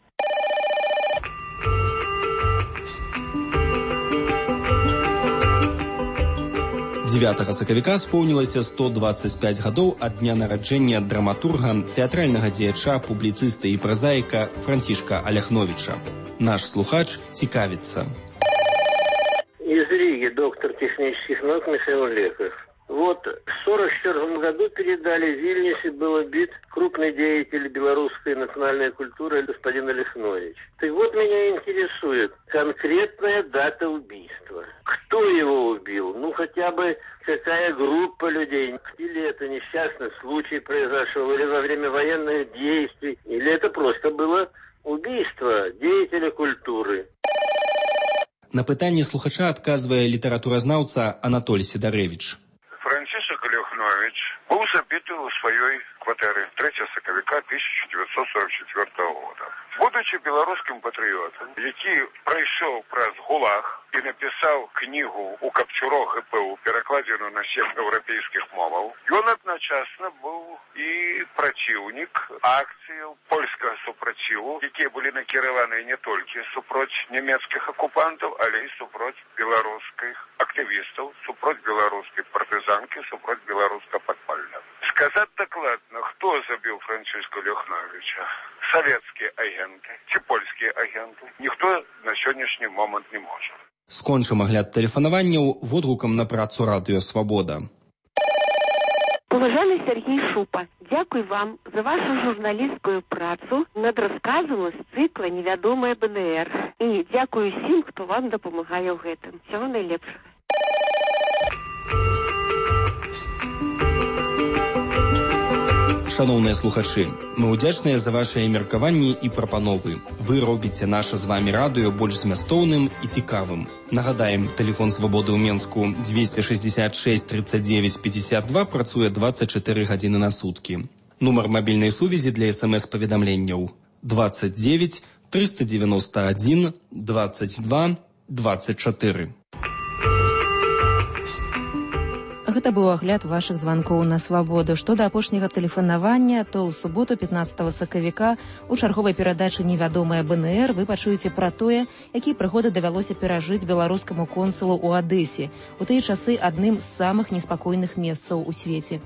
Speaker 9: дзевятага сакавіка споўнілася сто дваццаць пяць гадоў ад дня нараджэння драматурга, тэатральнага дзеяча, публіцыста і празаіка Францішка Аляхновіча. Наш слухач цікавіцца.
Speaker 23: Из Риги доктор технических наук Михаил Леков. Вот в сорок четвёртом году передали в Вильнюсе был убит крупный деятель белорусской национальной культуры господин Аляхнович. Так вот меня интересует конкретная дата убийства. Кто его убил? Ну хотя бы какая группа людей? Или это несчастный случай произошел, или во время военных действий, или это просто было убийство деятеля культуры.
Speaker 9: На пытанне слухача адказвае літаратуразнаўца Анатоль Сідарэвіч.
Speaker 12: Францішак Аляхнович был забит в своей квартире третьего сакавіка тысяча девятьсот сорок четвёртого года. Будучи белорусским патриотом, який пройшов праз ГУЛАГ и написал книгу у Капчуро ГПУ, перекладену на всех европейских мовах, он одночасно был и противник акций польского супротиву, які были накированы не только супроть немецких оккупантов, але и супроть белорусских активистов, супроть белорусской партизанки, супроть белорусского подполья. Сказать докладно, кто забил Франциска Аляхновича? Советские агенты, ці польские агенты? Никто на сегодняшний момент не может.
Speaker 9: Скончым агляд тэлефанаванняў водгукам на працу радыё «Свабода».
Speaker 24: Уважаемый Сергей Шупа, дякую вам за вашу журналістскую працу над расказам з цыкла «Невядомая БНР». І дякую всім, хто вам дапамагае ў гэтым. Всего найлепшага.
Speaker 9: Шановныя слухачы, мы ўдзячныя за вашыя меркаванні і прапановы. Вы робіце наша з вамі радыё больш змястоўным і цікавым. Нагадаем, тэлефон «Свабоды» ў Менску двести шестьдесят шесть тридцать девять пятьдесят два працуе двадцать четыре гадзіны на суткі. Нумар мабільнай сувязі для эс эм эс-паведамленняў двадцать девять триста девяносто один двадцать два двадцать четыре.
Speaker 2: Гэта быў агляд вашых званкоў на свабоду. Што да апошняга тэлефанавання, то ў суботу пятнаццатага сакавіка у чарговай перадачы «Невядомая БНР» вы пачуеце пра тое, якія прыгоды давялося перажыць беларускаму консулу ў Адэсе. У тыя часы адным з самых неспакойных месцаў у свеце.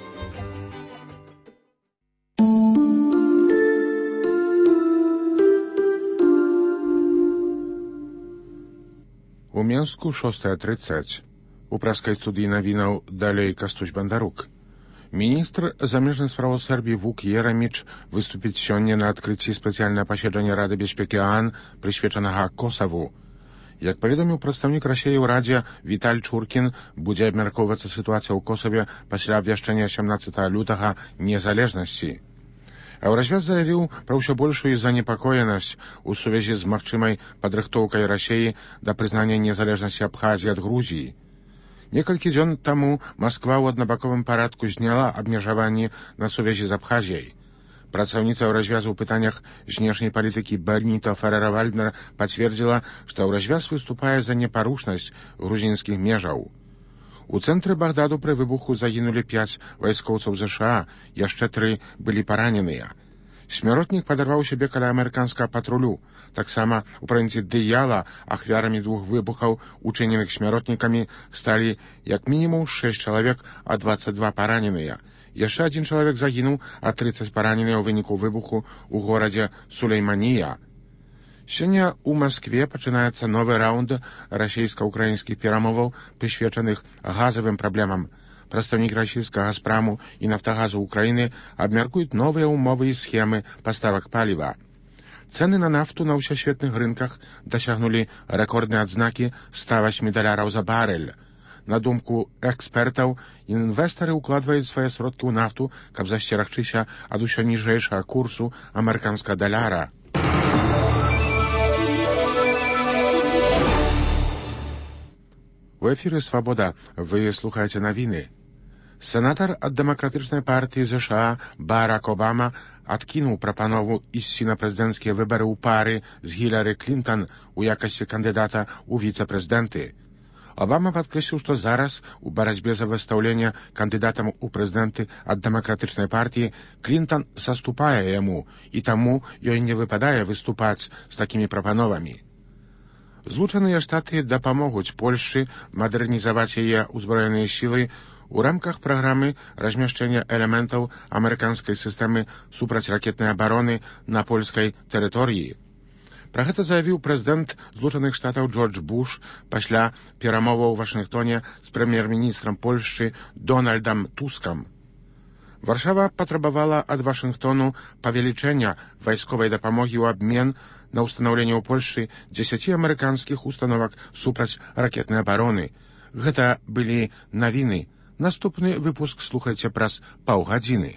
Speaker 13: У Менску шостая тридцать. У праскай студыі навінаў далей Кастусь Бандарук. Міністр замежных спраў Сербіі Вук Ераміч выступіць сёння на адкрыцці спецыяльнага паседжання Рады бяспекі ААН, прысвечанага Косаву. Як паведаміў прадстаўнік Расіі ў Радзе Віталь Чуркін, будзе абмяркоўвацца сітуацыя ў Косаве пасля абвяшчэння сямнаццатага лютага незалежнасці. А ў развяз заявіў пра ўсё большую занепакоенасць у сувязі з магчымай падрыхтоўкай Расіі да прызнання незалежнасці Абхазіі ад Грузіі. Некалькі дзён таму Масква ў аднабаковым парадку зняла абмежаванні на сувязі з Абхазіяй. Працаўніца ў развязу ў пытаннях знешняй палітыкі Берніта Ферера-Вальднер пацвердзіла, што ў развяз выступае за непарушнасць грузінскіх межаў. У цэнтры Багдаду пры выбуху загінулі пяць вайскоўцаў ЗША, яшчэ тры былі параненыя. Смяротнік падарваў сябе каля амерыканскага патрулю. Таксама у правінцыі Дыяла ахвярамі двух выбухаў, учыненых смяротнікамі, сталі як мінімум шэсць чалавек, а дваццаць два параненыя. Яшчэ адзін чалавек загінуў, а трыццаць параненыя ў выніку выбуху ў горадзе Сулейманія. Сёння ў Маскве пачынаецца новы раунд расійска-украінскіх перамоваў, прысвечаных газавым праблемам. Прадстаўнік расійскага «Газпраму» і «Нафтагазу» Украіны абмяркуюць новыя ўмовы і схемы паставак паліва. Цэны на нафту на ўсесветных рынках дасягнулі рэкордныя адзнакі ста восемь даляраў за барэль. На думку экспертаў, інвестары ўкладваюць свае сродкі ў нафту, каб засцерагчыся ад усё ніжэйшага курсу амерыканскага даляра. У эфіры «Свабода» вы слухаеце навіны. Сенатар ад дэмакратычнай партыі ЗША Барак Обама адкінуў прапанову ісці на прэзідэнцкія выбары ў пары з Гілары Клінтан у якасці кандыдата ў віцэ-прэзідэнты. Обама падкрэсліў, што зараз у барацьбе за выстаўленне кандыдатам у прэзідэнты ад дэмакратычнай партыі Клінтан саступае яму, і таму ёй не выпадае выступаць з такімі прапановамі. Злучаныя Штаты дапамогуць Польшчы мадэрнізаваць яе ўзброеныя сілы у рамках праграмы размяшчэння элементаў амерыканскай сістэмы супрацьракетнай абароны на польскай тэрыторыі. Пра гэта заявіў прэзідэнт Злучаных Штатаў Джордж Буш пасля перамоваў у Вашынгтоне з прэм'ер-міністрам Польшчы Дональдам Тускам. Варшава патрабавала ад Вашынгтону павелічэння вайсковай дапамогі ў абмен на ўстанаўленне ў Польшчы дзесяці амерыканскіх установак супраць ракетнай абароны. Гэта былі навіны. Наступны выпуск слухайце праз паўгадзіны.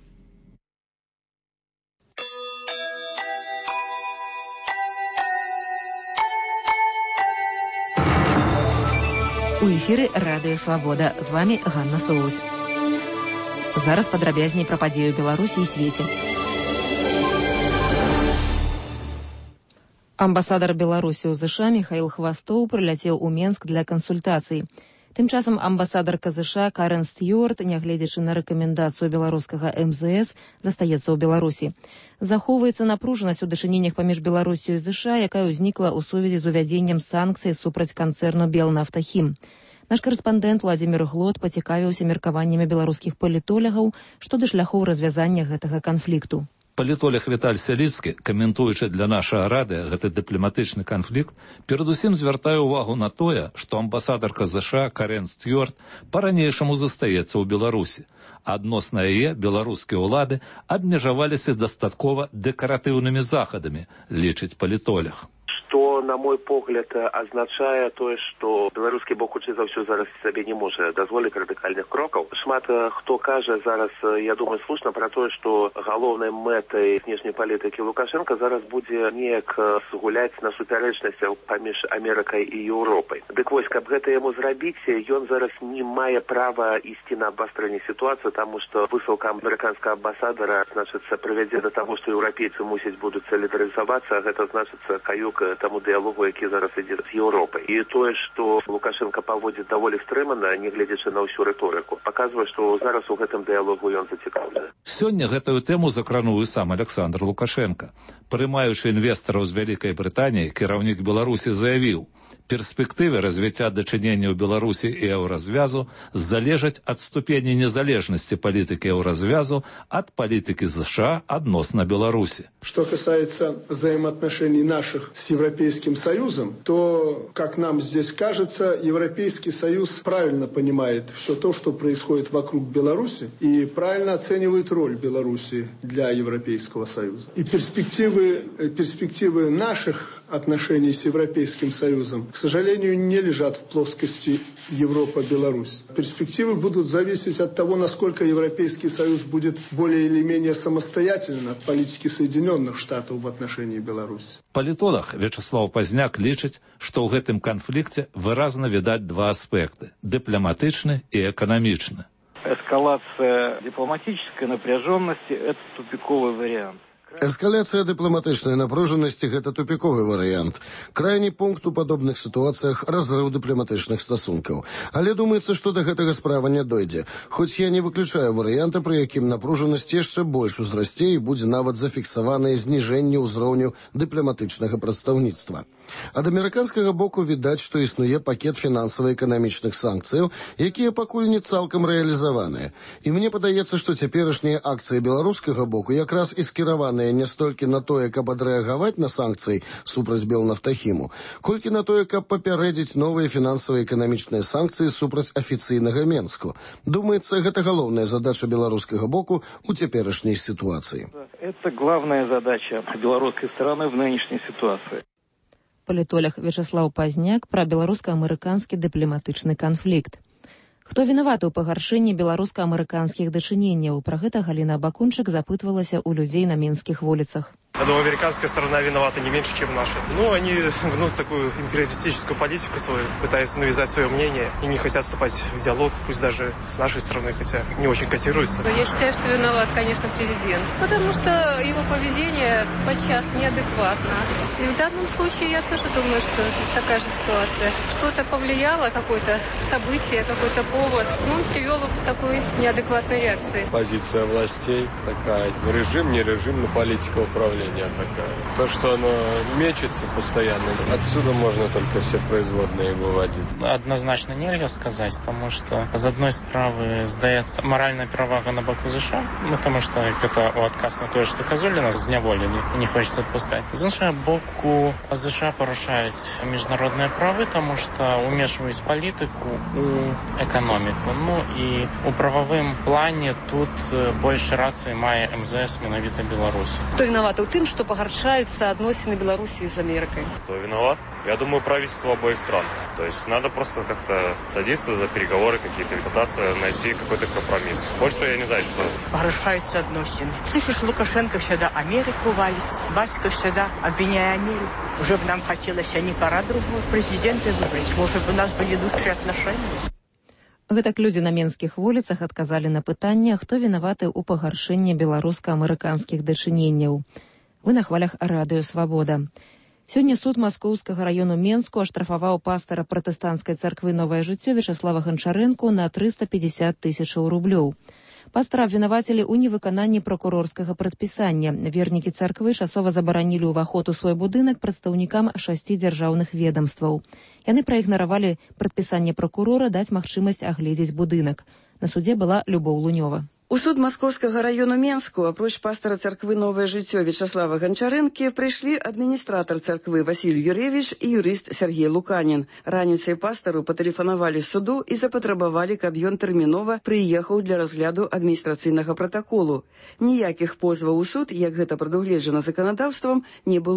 Speaker 2: У эфіры радыё «Свабода». З вамі Ганна Соус. Зараз падрабязней пра падзею Беларусі і свеце. Амбасадар Беларусі ў ЗША Михаил Хвастоў прыляцеў у Менск для кансультацый. Тым часам амбасадарка ЗША Карен Стюарт, нягледзячы на рэкамендацыю беларускага эм зэ эс, застаецца ў Беларусі. Захоўваецца напружанасць у дачыненнях паміж Беларусію і ЗША, якая ўзнікла ў сувязі з увядзеннем санкцый супраць канцэрну «Белнафтахім». Наш карэспандэнт Владзімір Глот пацікавіўся меркаваннямі беларускіх палітолагаў што да шляхоў развязання гэтага канфлікту.
Speaker 14: Палітолог Віталь Сяліцкі, каментуючы для нашага радыё гэты дыпламатычны канфлікт, перадусім звяртае ўвагу на тое, што амбасадарка ЗША Карен Стюарт па-ранейшаму застаецца ў Беларусі. Адносна яе беларускія ўлады абмежаваліся дастаткова дэкаратыўнымі захадамі, лічыць палітолог.
Speaker 8: што, на мой погляд, азначае тое, што беларускі бок хутчэй за ўсё зараз сабе не можа дазволіць радыкальных крокаў. Шмат хто кажа зараз, я думаю, слушна пра тое, што галоўнай мэтай знешняй палітыкі Лукашенка зараз будзе неяк згуляць на супярэчнасцях паміж Амерыкай і Еўропай. Дык вось, каб гэта яму зрабіць, ён зараз не мае права ісці на абвастрэнне сітуацыі, таму што высылка амерыканскага амбасадара, значыцца, прывядзе да таго, што еўрапейцы мусяць будуць салідарызавацца, а гэта значыцца каюк таму дыялогу, які зараз ідзе з Еўропай. І тое, што Лукашенка паводзіць даволі стрымана, не гледзячы на ўсю рыторыку, паказвае, што зараз у гэтым дыялогу ён зацікаўлены.
Speaker 14: Сёння гэтую тэму закрануў і сам Александр Лукашенко. Прымаючы інвестараў з Вялікай Брытаніі, кіраўнік Беларусі заявіў, перспектывы развіцця дачыненняў Беларусі і еўразвязу залежаць ад ступені незалежнасці палітыкі еўразвязу ад палітыкі США адносна Беларусі.
Speaker 15: Что касается взаимоотношений наших с Европейским Союзом, то, как нам здесь кажется, Европейский Союз правильно понимает все то, что происходит вокруг Беларуси, и правильно оценивает роль Беларуси для Европейского Союза. И перспективы, перспективы наших отношений с Европейским Союзом, к сожалению, не лежат в плоскости Европа-Беларусь. Перспективы будут зависеть от того, насколько Европейский Союз будет более или менее самостоятельным от политики Соединенных Штатов в отношении Беларуси.
Speaker 14: Палітолог Вячеслав Пазняк лічыць, што ў гэтым канфлікце выразна відаць два аспекты – дыпламатычны і эканамічны.
Speaker 16: Эскалация дипломатической напряженности – это тупиковый вариант.
Speaker 17: Эскаляция дыпламатычнай напружанасці – гэта тупіковы варыянт. Крайні пункт у падобных сітуацыях – разрыў дыпламатычных стасункаў. Але думаецца, што да гэтага справа не дойдзе. Хоць я не выключаю варыянта, пры якім напружанасць яшчэ больш узрасце і будзе нават зафіксаванае зніжэнне ўзроўню дыпламатычнага прадстаўніцтва. Ад амерыканскага боку відаць, што існуе пакет фінансава-эканамічных санкцыяў, якія пакуль не цалкам рэалізаваныя. І мне падаецца, што цяперашнія акцыі беларускага боку якраз і скіраваныя не столькі на тое, каб адрэагаваць на санкцыі супраць Белнафтахіму, колькі на тое, каб папярэдзіць новыя фінансава-эканамічныя санкцыі супраць афіцыйнага Менску. Думаецца, гэта галоўная задача беларускага боку у цяперашняй сітуацыі.
Speaker 16: Это главная задача белорусской стороны в нынешней ситуации.
Speaker 2: Палітолог Вячеслав Пазняк пра беларуска-амерыканскі дыпламатычны канфлікт. Хто вінаваты ў пагаршэнні беларуска-амерыканскіх дачыненняў? Пра гэта Галіна Бакунчык запытвалася ў людзей на менскіх вуліцах.
Speaker 18: Я думаю, американская сторона виновата не меньше, чем наша. Ну, они гнут такую империалистическую политику свою, пытаются навязать свое мнение и не хотят вступать в диалог, пусть даже с нашей стороны, хотя не очень котируется.
Speaker 19: Я считаю, что виноват, конечно, президент, потому что его поведение подчас неадекватно. И в данном случае я тоже думаю, что такая же ситуация. Что-то повлияло, какое-то событие, какой-то повод, ну, он привел к такой неадекватной реакции.
Speaker 20: Позиция властей такая, режим, не режим, но политика управления такая. То, что оно мечется постоянно, отсюда можно только все производные выводить.
Speaker 28: Однозначно нельзя сказать, потому что з одной справы, здаецца, моральная перавага на боку США, потому что это у отказ на то, что Козулина зняволені и не хочется отпускать. З іншого боку, США порушают международные правы, потому что умешивают политику у экономику. Ну и у правовым плане тут больше рации мае эм зэ эс менавіта Беларуси.
Speaker 19: Кто виноват? У тым, что погоршаются относины Беларуси с Америкой.
Speaker 20: Кто виноват? Я думаю, правительство обоих стран. То есть надо просто как-то садиться за переговоры какие-то, пытаться найти какой-то компромисс. Больше я не знаю, что.
Speaker 29: Погоршаются относины. Слышишь, Лукашенко всегда Америку валит, Басиков всегда обвиняя Америку. Уже бы нам хотелось, а не пора другого президента выбрать. Может, у нас были лучшие отношения.
Speaker 2: Гэтак людзі на менскіх вуліцах адказалі на пытанне, хто вінаваты ў пагаршэнні беларуска-амерыканскіх дачыненняў. Вы на хвалях радыё «Свабода». Сёння суд Маскоўскага раёну Менску аштрафаваў пастара пратэстанцкай царквы «Новае жыццё» Вячеслава Гончарэнку на триста пятьдесят тысячаў рублёў. Пастара абвінавацілі ў невыкананні пракурорскага прадпісання. Вернікі царквы часова забаранілі ўваход у свой будынак прадстаўнікам шасці дзяржаўных ведамстваў. Яны праігнаравалі прадпісанне пракурора даць магчымасць агледзець будынак. На судзе была Любоў Лунёва.
Speaker 30: У суд Маскоўскага раёну Менску, апроч пастара царквы «Новае жыццё» Вячеслава Гончарэнкі, прыйшлі адміністратар царквы Васіль Юревіч і юрыст Сергей Луканін. Раніцай пастару патэлефанавалі з суду і запатрабавалі, каб ён тэрмінова прыехаў для разгляду адміністрацыйнага пратаколу. Ніякіх позваў у суд, як гэта прадугледжана заканадаўствам, не было.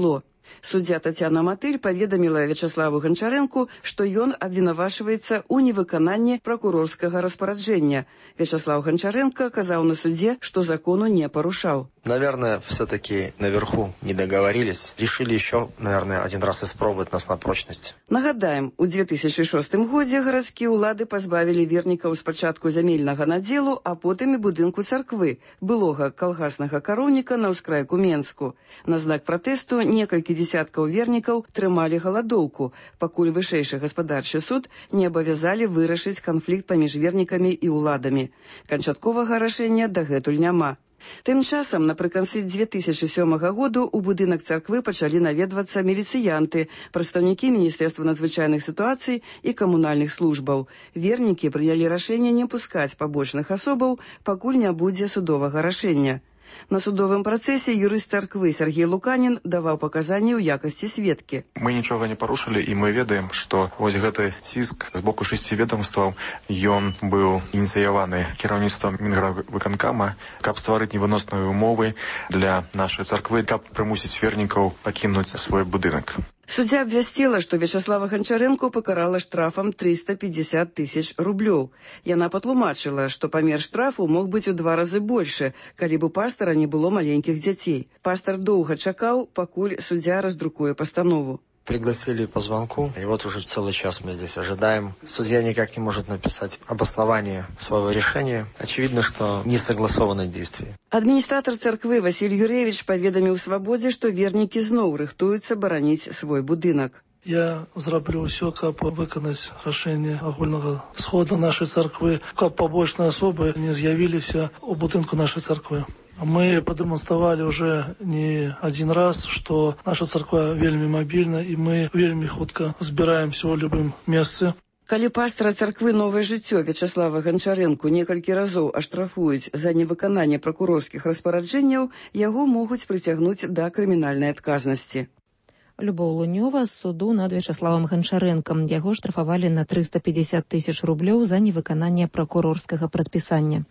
Speaker 30: Суддзя Тацяна Матыль паведаміла Вячаславу Гончаренку, што ён абвінавачваецца ў невыкананні пракурорскага распараджэння. Вячаслав Гончаренко казаў на судзе, што закону не парушаў.
Speaker 1: Наверное, все-таки наверху не договорились. Решили еще, наверное, один раз испробовать нас на прочность.
Speaker 30: Нагадаем, у две тысячи шостым годзе гарадскія ўлады пазбавілі вернікаў спачатку зямельнага надзелу, а потым і будынку царквы, былога калгаснага кароўніка на ўскрайку Менску. На знак пратэсту некалькі десяткаў вернікаў трымалі галадоўку, пакуль вышэйшы гаспадарчы суд не абавязалі вырашыць канфлікт паміж вернікамі і ўладамі. Канчатковага рашэння дагэтуль няма. Тым часам, напрыканцы две тысячи сёмага году у будынак царквы пачалі наведвацца міліцыянты, прадстаўнікі Міністэрства надзвычайных сітуацый і камунальных службаў. Вернікі прынялі рашэнне не пускаць пабочных асобаў, пакуль не будзе судовага рашэння. На судовым працэсе юрыст царквы Сергей Луканин даваў паказанні ў якасці сведкі.
Speaker 3: Мы нічога не парушылі, і мы ведаем, што вось гэты ціск з боку шасці ведомстваў, ён быў ініцыяваны кіраўніцтвам Мінградвыканкама, каб стварыць невыносную умовы для нашай царквы, каб прымусіць вернікаў пакінуць свой будынак.
Speaker 30: Суддзя абвясціла, што Вячаслава Гончаренко пакарала штрафам триста пятьдесят тысяч рублёў. Яна патлумачыла, што памер штрафу мог быць у два разы большы, калі б у пастара не было маленькіх дзяцей. Пастар доўга чакаў, пакуль суддзя раздрукуе пастанову.
Speaker 1: Пригласили по звонку, и вот уже целый час мы здесь ожидаем. Судья никак не может написать обоснование своего решения. Очевидно, что не согласованные действия.
Speaker 30: Администратор церквы Василь Юревич паведаміў свабодзе, што вернікі зноў рыхтуюцца бараніць свой будынак.
Speaker 4: Я зраблю ўсё, каб выканаць рашэнне агульнага схода нашай царквы, каб пабочныя асобы не з'явіліся ў будынку нашай царквы. Мы продемонстрировали уже не один раз, что наша церковь вельми мобильна, и мы вельми хутка збираемся ў любым месцы.
Speaker 30: Калі пастора царквы «Новае жыццё» Вячаслава Гончаренку некалькі разоў аштрафуюць за невыкананне пракурорскіх распараджэнняў, яго могуць прыцягнуць да крымінальнай адказнасці.
Speaker 2: Любоў Лунёва з суду над Вячаславам Гончаренкам. Яго штрафавалі на триста пятьдесят тысяч рублёў за невыкананне пракурорскага прадпісання.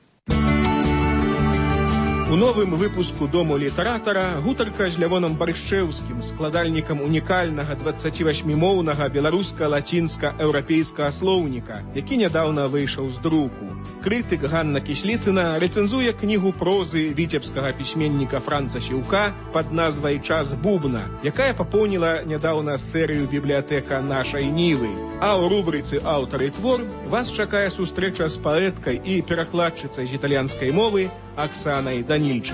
Speaker 5: У новым выпуску «Дому літаратара» гутарка з Лявоном Баршчэўскім, складальнікам унікальнага дваццацівасьмімоўнага беларуска-лацінска-еўрапейскага слоўніка, які нядаўна выйшаў з друку. Крытык Ганна Кісліцына рэцэнзуе кнігу прозы віцебскага пісьменніка Франца Сіўка пад назвай «Час бубна», якая папоўніла нядаўна серыю бібліятэка нашай Нівы. А ў рубрыцы «Аўтар і твор» вас чакае сустрэча з паэткай і перакладчыцай з італьянскай мовы Аксанай Данільчык.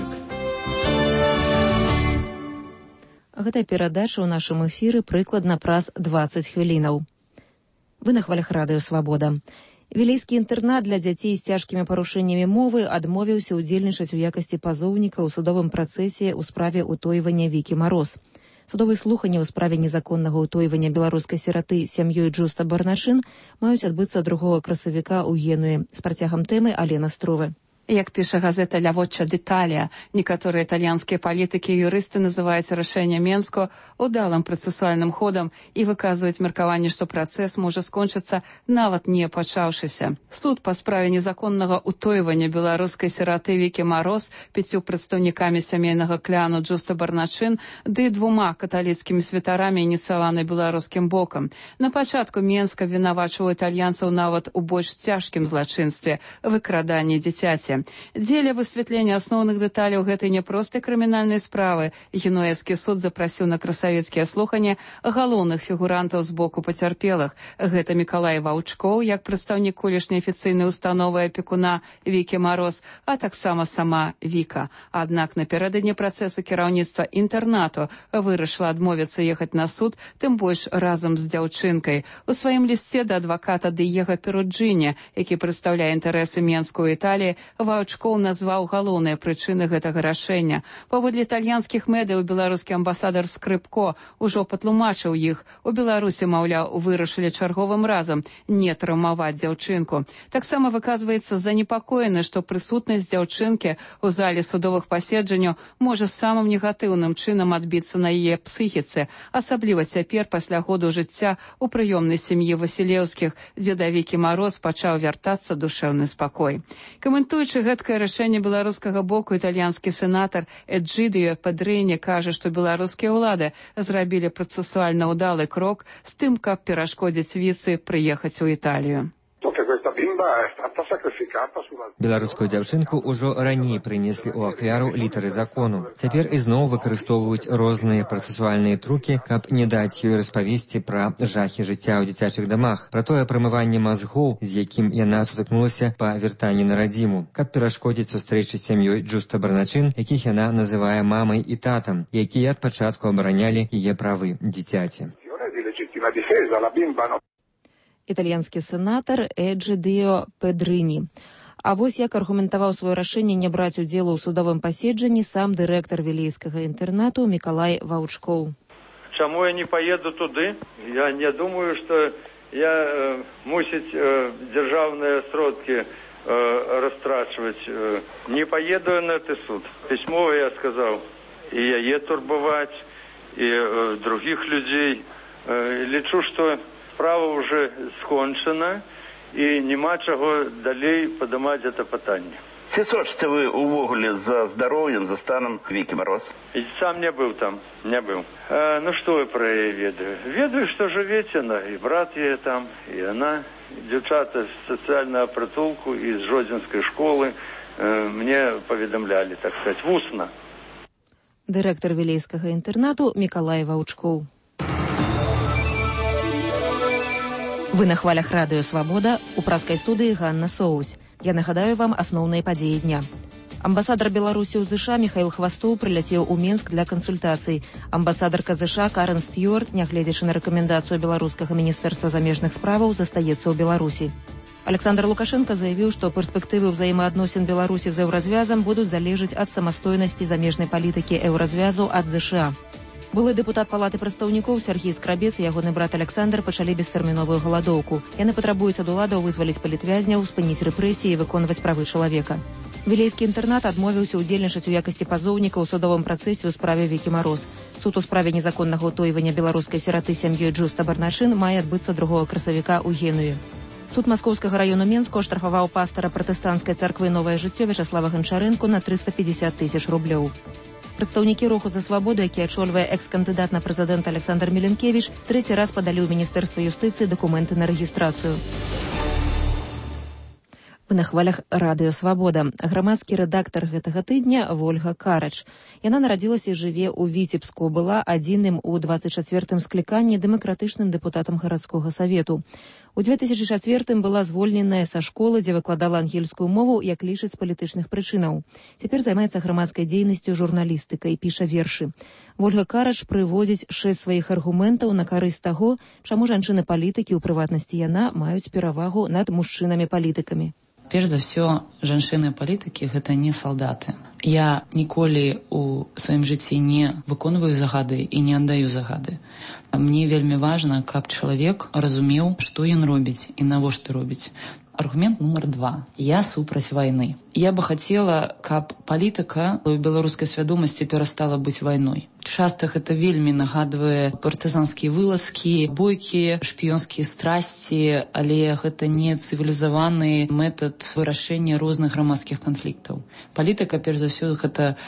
Speaker 2: Гэта перадача ў нашым эфіры прыкладна праз дваццаць хвілінаў. Вы на хвалях радыё «Свабода». Вілейскі інтэрнат для дзяцей з цяжкімі парушэннямі мовы адмовіўся ўдзельнічаць у якасці пазоўніка ў судовым працэсе ў справе ўтойвання Вікі Мароз. Судовыя слуханні ў справе незаконнага ўтойвання беларускай сіраты сям'ёй Джуста Барначын маюць адбыцца другога красавіка ў Генуі. З працягам тэмы Алена Строве.
Speaker 7: Як піша газета «Лявочча дэталія», некаторыя італьянскія палітыкі і юрысты называюць рашэнне Менску удалым працэсуальным ходам і выказваюць меркаванне, што працэс можа скончыцца нават не пачаўшыся. Суд па справе незаконнага ўтойвання беларускай сіраты Вікі Мароз пяцю прадстаўнікамі сямейнага кляну Джуста Барначын ды двума каталіцкімі святарамі ініцыяваны беларускім бокам. На пачатку Менска вінавачваў італьянцаў нават у больш цяжкім злачынстве – выкраданні дзіцяці. Дзеля высвятлення асноўных дэталяў гэтай няпростай крымінальнай справы генуэзскі суд запрасіў на красавецкія слуханні галоўных фігурантаў з боку пацярпелых. Гэта Мікалай Ваўчкоў, як прадстаўнік колішняй афіцыйнай установы апекуна Вікі Мароз, а таксама сама Віка. Аднак напярэдадні працэсу кіраўніцтва інтэрнату вырашыла адмовіцца ехаць на суд, тым больш разам з дзяўчынкай. У сваім лісце да адваката Дыега Перуджыні, які прадстаўляе інтарэсы Менску ў Італіі, Ваўчкоў назваў галоўныя прычыны гэтага рашэння. Паводле італьянскіх медыяў беларускі амбасадар Скрыпко ўжо патлумачыў іх. У Беларусі, маўляў, вырашылі чарговым разам не траўмаваць дзяўчынку. Таксама выказваецца занепакоены, што прысутнасць дзяўчынкі ў зале судовых паседжанняў можа самым негатыўным чынам адбіцца на яе псіхіцы, асабліва цяпер пасля году жыцця ў прыёмнай сям'і Васілеўскіх, дзе да Вікі Мароз пачаў вяртацца душэўны спакой. Каментуючы Слухаючы гэткае рашэнне беларускага боку, італьянскі сенатар Эджидіо Педрыні кажа, што беларускія ўлады зрабілі працэсуальна ўдалы крок з тым, каб перашкодзіць Віцы прыехаць у Італію.
Speaker 6: Беларускую дзяўчынку ўжо раней прынеслі ў ахвяру літары закону. Цяпер ізноў выкарыстоўваюць розныя працэсуальныя трукі, каб не даць ёй распавесці пра жахі жыцця ў дзіцячых дамах, пра тое прамыванне мазгоў, з якім яна сутыкнулася па вяртанні на радзіму, каб перашкодзіць сустрэчы з сям'ёй Джуста Барначын, якіх яна называе мамай і татам, якія ад пачатку абаранялі яе правы дзіцяці.
Speaker 2: Італьянскі сенатар Эджидіо Педрыні. А вось як аргументаваў сваё рашэнне не браць удзелу ў судовым паседжанні сам дырэктар вілейскага інтэрнату Мікалай Ваўчкоў.
Speaker 10: Чаму я не поеду туды? Я не думаю, что я э, мусить э, державные сродки э, растрачивать. Э, не поеду на этот суд. Письмо я сказал, и яе турбовать, и э, других людей. Э, лечу, что справа уже скончена, і нема чаго далей падымаць гэта пытанне.
Speaker 11: Ці сочыце вы увогуле за здароўем, за станам Вікі Мароз?
Speaker 10: І сам не быў там, не быў. А, ну што я пра яе ведаю? Ведаю, што жыве яна, і брат яе там, і яна, дзяўчата з сацыяльнага прытулку і з жодзінскай школы э, мне паведамлялі, так сказаць, вусна.
Speaker 2: Дырэктар вілейскага інтэрнату Мікалай Ваўчкоў. Вы на хвалях радыё «Свабода», у праскай студыі Ганна Соусь. Я нагадаю вам асноўныя падзеі дня. Амбасадар Беларусі ў ЗША Михаил Хвастоў прыляцеў у Менск для кансультацый. Амбасадарка ЗША Карен Стюарт, нягледзячы на рэкамендацыю беларускага міністэрства замежных справаў, застаецца ў Беларусі. Александр Лукашенко заявіў, што перспектывы ўзаемаадносін Беларусі з еўразвязам будуць залежаць ад самастойнасці замежнай палітыкі еўразвязу ад ЗША. Былы дэпутат палаты прадстаўнікоў Сергій Скрабец і ягоны брат Александр пачалі бестэрміновую галадоўку. Яны патрабуюць ад уладаў вызваліць палітвязняў, спыніць рэпрэсіі і выконваць правы чалавека. Вілейскі інтэрнат адмовіўся ўдзельнічаць у якасці пазоўніка ў судовым працэсе ў справе Вікі Мароз. Суд у справе незаконнага ўтойвання беларускай сіраты сям'ёй Джуста Барначын мае адбыцца другога красавіка ў Генуі. Суд Маскоўскага раёну Менску аштрафаваў пастара пратэстанцкай царквы «Новае жыццё» Вячаслава Ганчарэнку на трыста пятьдесят тысяч рублёў. Прадстаўнікі руху за свабоду, які ачольвае экс-кандыдат на прэзідэнта Александр Міленкевіч, трэці раз падалі ў Міністэрства юстыцыі дакументы на рэгістрацыю. Вы на хвалях радыё «Свабода». Грамадскі рэдактар гэтага тыдня Вольга Карач. Яна нарадзілася і жыве ў Віцебску, была адзіным у двадцать чацвёртым скліканні дэмакратычным дэпутатам гарадскога савету. У две тысячи чацвёртым была звольненая са школы, дзе выкладала ангельскую мову, як лічыць з палітычных прычынаў. Цяпер займаецца грамадскай дзейнасцю журналістыкай, піша вершы. Вольга Карач прыводзіць шэсць сваіх аргументаў на карысць таго, чаму жанчыны-палітыкі, у прыватнасці яна, маюць перавагу над мужчынамі-палітыкамі.
Speaker 12: Перш за ўсё, жанчыны-палітыкі гэта не салдаты. Я ніколі ў сваім жыцці не выконваю загады і не аддаю загады. Мне вельмі важна, каб чалавек разумеў, што ён робіць і навошта робіць. Аргумент нумар два. Я супраць вайны. Я бы хацела, каб палітыка ў беларускай свядомасці перастала быць вайной. Часта гэта вельмі нагадвае партызанскія вылазкі, бойкі, шпіёнскія страсці, але гэта не цывілізаваны метад вырашэння розных грамадскіх канфліктаў. Палітыка, перш за ўсё, гэта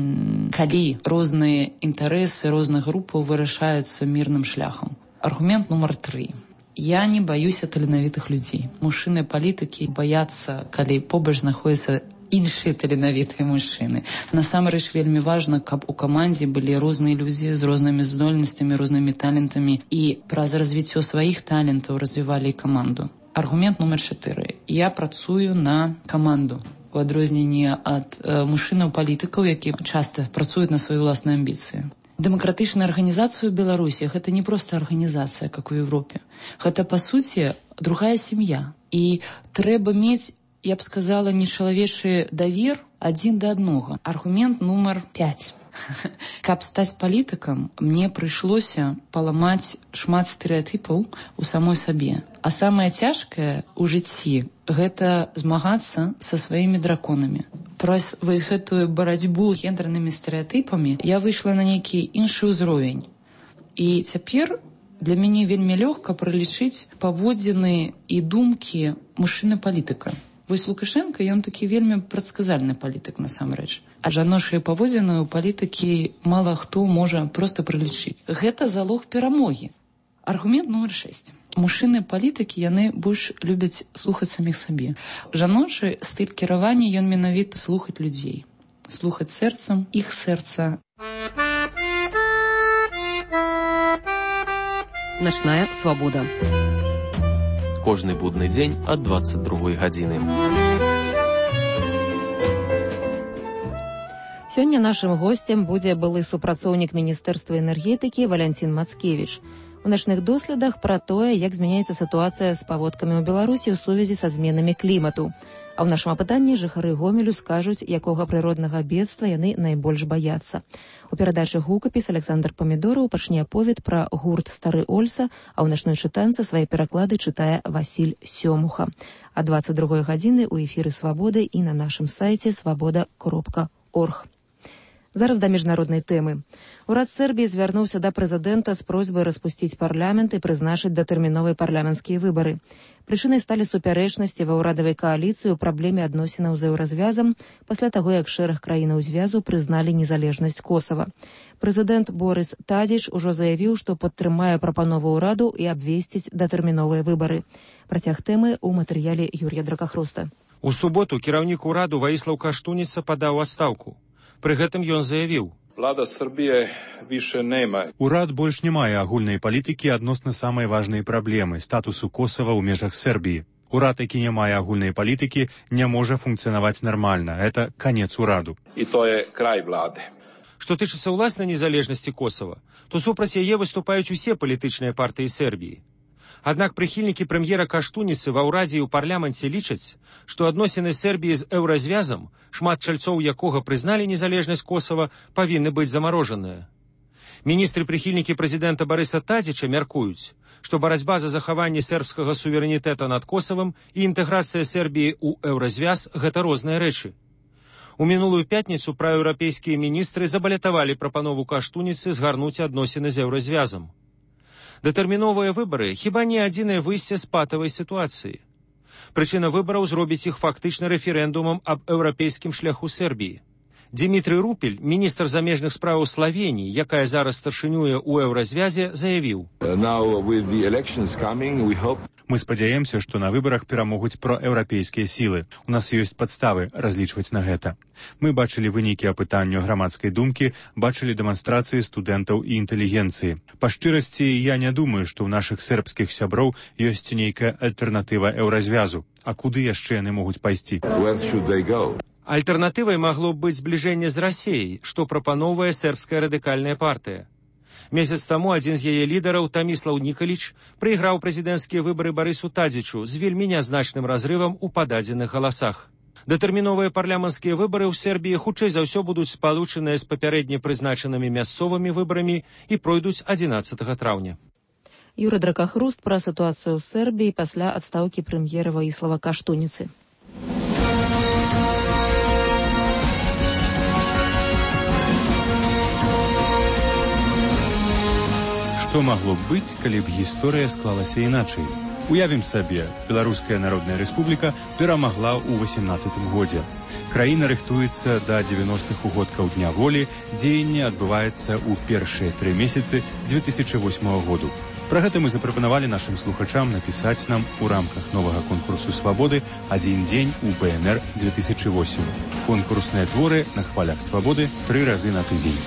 Speaker 12: м, калі розныя інтарэсы розных групаў вырашаюцца мірным шляхам. Аргумент нумар три. Я не баюся таленавітых людзей. Мужчыны-палітыкі баяцца, калі побач знаходзяцца іншыя таленавітыя мужчыны. Насамрэч вельмі важна, каб у камандзе былі розныя людзі з рознымі здольнасцямі, рознымі талентамі і праз развіццё сваіх талентаў развівалі каманду. Аргумент нумар чатыры. Я працую на каманду. У адрозненні ад э, мужчынаў-палітыкаў, які часта працуюць на сваю ўласную амбіцыю. Дэмакратычная арганізацыя ў Беларусі гэта не проста арганізацыя, как у Европе. Гэта, па суці, другая сям'я. І трэба мець, я б сказала, нечалавечы давер адзін да аднога. Аргумент нумар пять. Каб стаць палітыкам, мне прыйшлося паламаць шмат стэрэатыпаў у самой сабе. А самае цяжкае ў жыцці гэта змагацца са сваімі драконамі. Праз вось гэтую барацьбу з гендернымі стэрэатыпамі я выйшла на нейкі іншы ўзровень. І цяпер для мяне вельмі лёгка пралічыць паводзіны і думкі мужчыны-палітыка. Вось Лукашенко, ён такі вельмі прадказальны палітык насамрэч. А жаночыя паводзіны ў палітыкі мала хто можа проста прылічыць. Гэта залог перамогі. Аргумент нумар шэсць. Мужчыны-палітыкі, яны больш любяць слухаць саміх сабе. Жаночы стыль кіравання, ён менавіта слухаць людзей. Слухаць сэрцам, іх сэрца.
Speaker 8: Начная свабода.
Speaker 9: Кожны будны дзень ад дваццаць другой гадзіны.
Speaker 2: Сёння нашым госцем будзе былы супрацоўнік Міністэрства энергетыкі Валянцін Мацкевіч. У начных доследах пра тое, як змяняецца сітуацыя з паводкамі ў Беларусі ў сувязі са зменамі клімату. А ў нашым апытанні жыхары Гомелю скажуць, якога прыроднага бедства яны найбольш баяцца. У перадачы «Гукапіс» Александр Памідораў пачне аповед пра гурт «Стары Ольса», а ў начной чытанцы свае пераклады чытае Васіль Сёмуха. А дваццаць другой гадзіны ў эфіры «Свабоды» і на нашым сайце свабода кропка орг. Зараз да міжнароднай тэмы. Урад Сербіі звярнуўся да прэзідэнта з просьбай распусціць парламент і прызначыць датэрміновыя парламенцкія выбары. Прычынай сталі супярэчнасці ва ўрадавай кааліцыі ў праблеме адносінаў з еўразвязам пасля таго, як шэраг краінаў звязу прызналі незалежнасць Косава. Прэзідэнт Борис Тадзіч ужо заявіў, што падтрымае прапанову ўраду і абвесціць датэрміновыя выбары. Працяг тэмы ў матэрыяле Юрія Дракахруста.
Speaker 13: У суботу кіраўнік ураду Ваіслаў Каштуніца падаў адстаўку. Пры гэтым ён заявіў:
Speaker 21: Влада Сербіі більше нема.
Speaker 22: Урад больш не мае агульнай палітыкі адносна самай важнай праблемы статусу Косава ў межах Сербіі. Урад, які не мае агульнай палітыкі, не можа функцыянаваць нармальна. Это канец ураду.
Speaker 21: І то є край влади.
Speaker 13: Што тычыцца ўласнай незалежнасці Косава, то супраць яе выступаюць усе палітычныя партыі Сербіі. Аднак прыхільнікі прэм'ера Каштуніцы ва ўрадзе і ў парламенце лічаць, што адносіны Сербіі з еўразвязам, шмат чальцоў якога прызналі незалежнасць Косава, павінны быць замарожаныя. Міністры-прыхільнікі прэзідэнта Барыса Тадзіча мяркуюць, што барацьба за захаванне сербскага суверэнітэта над Косавам і інтэграцыя Сербіі ў еўразвяз – гэта розныя рэчы. У мінулую пятніцу праеўрапейскія міністры забалятавалі прапанову Каштуніцы згарнуць адносіны з еўразвязам. Датэрміновыя выбары хіба не адзінае выйсце з патавай сітуацыі. Прычына выбараў зробіць іх фактычна рэферэндумам аб еўрапейскім шляху Сербіі. Дмітрый Рупель, міністр замежных спраў Славеніі, якая зараз старшынюе ў еўразвязе, заявіў:
Speaker 22: Мы спадзяемся, што на выбарах перамогуць праеўрапейскія сілы. У нас ёсць падставы разлічваць на гэта. Мы бачылі вынікі апытання грамадскай думкі, бачылі дэманстрацыі студэнтаў і інтэлігенцыі. Па шчырасці, я не думаю, што ў нашых сербскіх сяброў ёсць нейкая альтэрнатыва еўразвязу. А куды яшчэ яны могуць пайсці?
Speaker 13: Альтэрнатывай магло б быць збліжэнне з Расіяй, што прапаноўвае сербская радыкальная партыя. Месяц таму адзін з яе лідараў, Таміслаў Нікаліч, прайграў прэзідэнцкія выбары Барысу Тадзічу з вельмі нязначным разрывам у пададзеных галасах. Датэрміновыя парламенцкія выбары ў Сербіі хутчэй за ўсё будуць спалучаныя з папярэдне прызначанымі мясцовымі выбарамі і пройдуць адзінаццатага траўня.
Speaker 2: Юрий Дракахруст пра сітуацыю ў Сербіі пасля адстаўкі прэм'ера Ваіслава Каштуніцы.
Speaker 22: Што магло б быць, калі б гісторыя склалася іначай? Уявім сабе, Беларуская Народная Рэспубліка перамагла ў васемнаццатым годзе. Краіна рыхтуецца да дзевяностых угодкаў Дня волі, дзеянне адбываецца ў першыя тры месяцы дзве тысячы восьмага году. Пра гэта мы запрапанавалі нашым слухачам напісаць нам у рамках новага конкурсу «Свабоды» «Адзін дзень у бэ эн эр две тысячи восемь». Конкурсныя творы на хвалях «Свабоды» тры разы на тыдзень.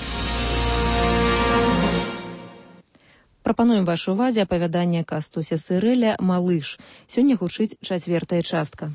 Speaker 2: Прапануем вашай увазе апавяданне Кастуся Сырэля «Малыш». Сёння гучыць чацвёртая частка.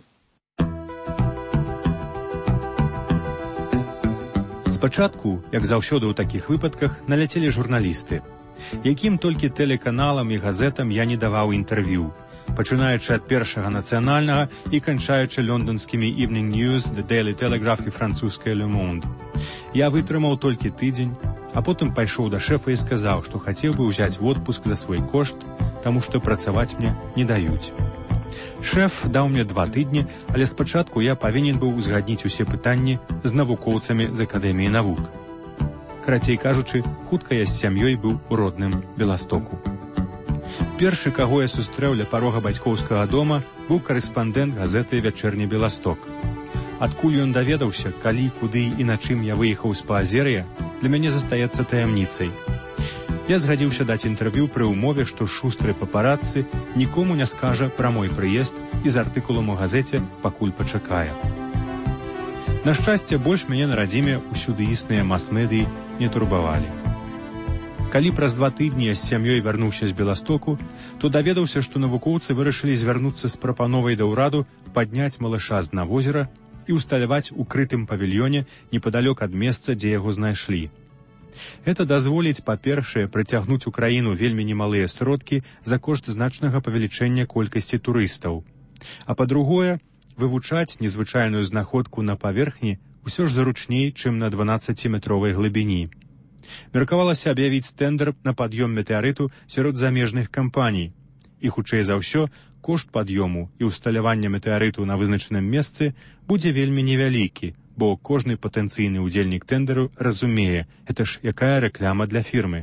Speaker 22: Спачатку, як заўсёды ў такіх выпадках, наляцелі журналісты. Якім толькі тэлеканалам і газетам я не даваў інтэрв'ю, пачынаючы ад першага нацыянальнага і канчаючы лонданскімі Evening News, The Daily Telegraph і французскае Le Monde. Я вытрымаў толькі тыдзень, а потым пайшоў да шэфа і сказаў, што хацеў бы ўзяць водпуск за свой кошт, таму што працаваць мне не даюць. Шэф даў мне два тыдні, але спачатку я павінен быў узгадніць усе пытанні з навукоўцамі з Акадэміі навук. Карацей кажучы, хутка я з сям'ёй быў у родным Беластоку. Першы, каго я сустрэў ля парога бацькоўскага дома, быў карэспандэнт газеты «Вячэрні Беласток». Адкуль ён даведаўся, калі, куды і на чым я выехаў з Паазер'я, для мяне застаецца таямніцай. Я згадзіўся даць інтэрв'ю пры ўмове, што шустры папарацы нікому не скажа пра мой прыезд і з артыкулам у газеце пакуль пачакае. На шчасце, больш мяне на радзіме ўсюды існыя мас-медыі не турбавалі. Калі праз два тыдні я з сям'ёй вярнуўся з Беластоку, то даведаўся, што навукоўцы вырашылі звярнуцца з прапановай да ўраду падняць малыша з дна возера і ўсталяваць у крытым павільёне непадалёк ад месца, дзе яго знайшлі. Гэта дазволіць, па-першае, прыцягнуць у краіну вельмі немалыя сродкі за кошт значнага павелічэння колькасці турыстаў. А па-другое, вывучаць незвычайную знаходку на паверхні ўсё ж заручней, чым на дванаццаціметровай глыбіні. Меркавалася аб'явіць тендер на пад'ём метэарыту сярод замежных кампаній. І, хутчэй за ўсё, кошт пад'ёму і ўсталявання метэарыту на вызначаным месцы будзе вельмі невялікі, бо кожны патэнцыйны ўдзельнік тендеру разумее, гэта ж якая рэкляма для фірмы.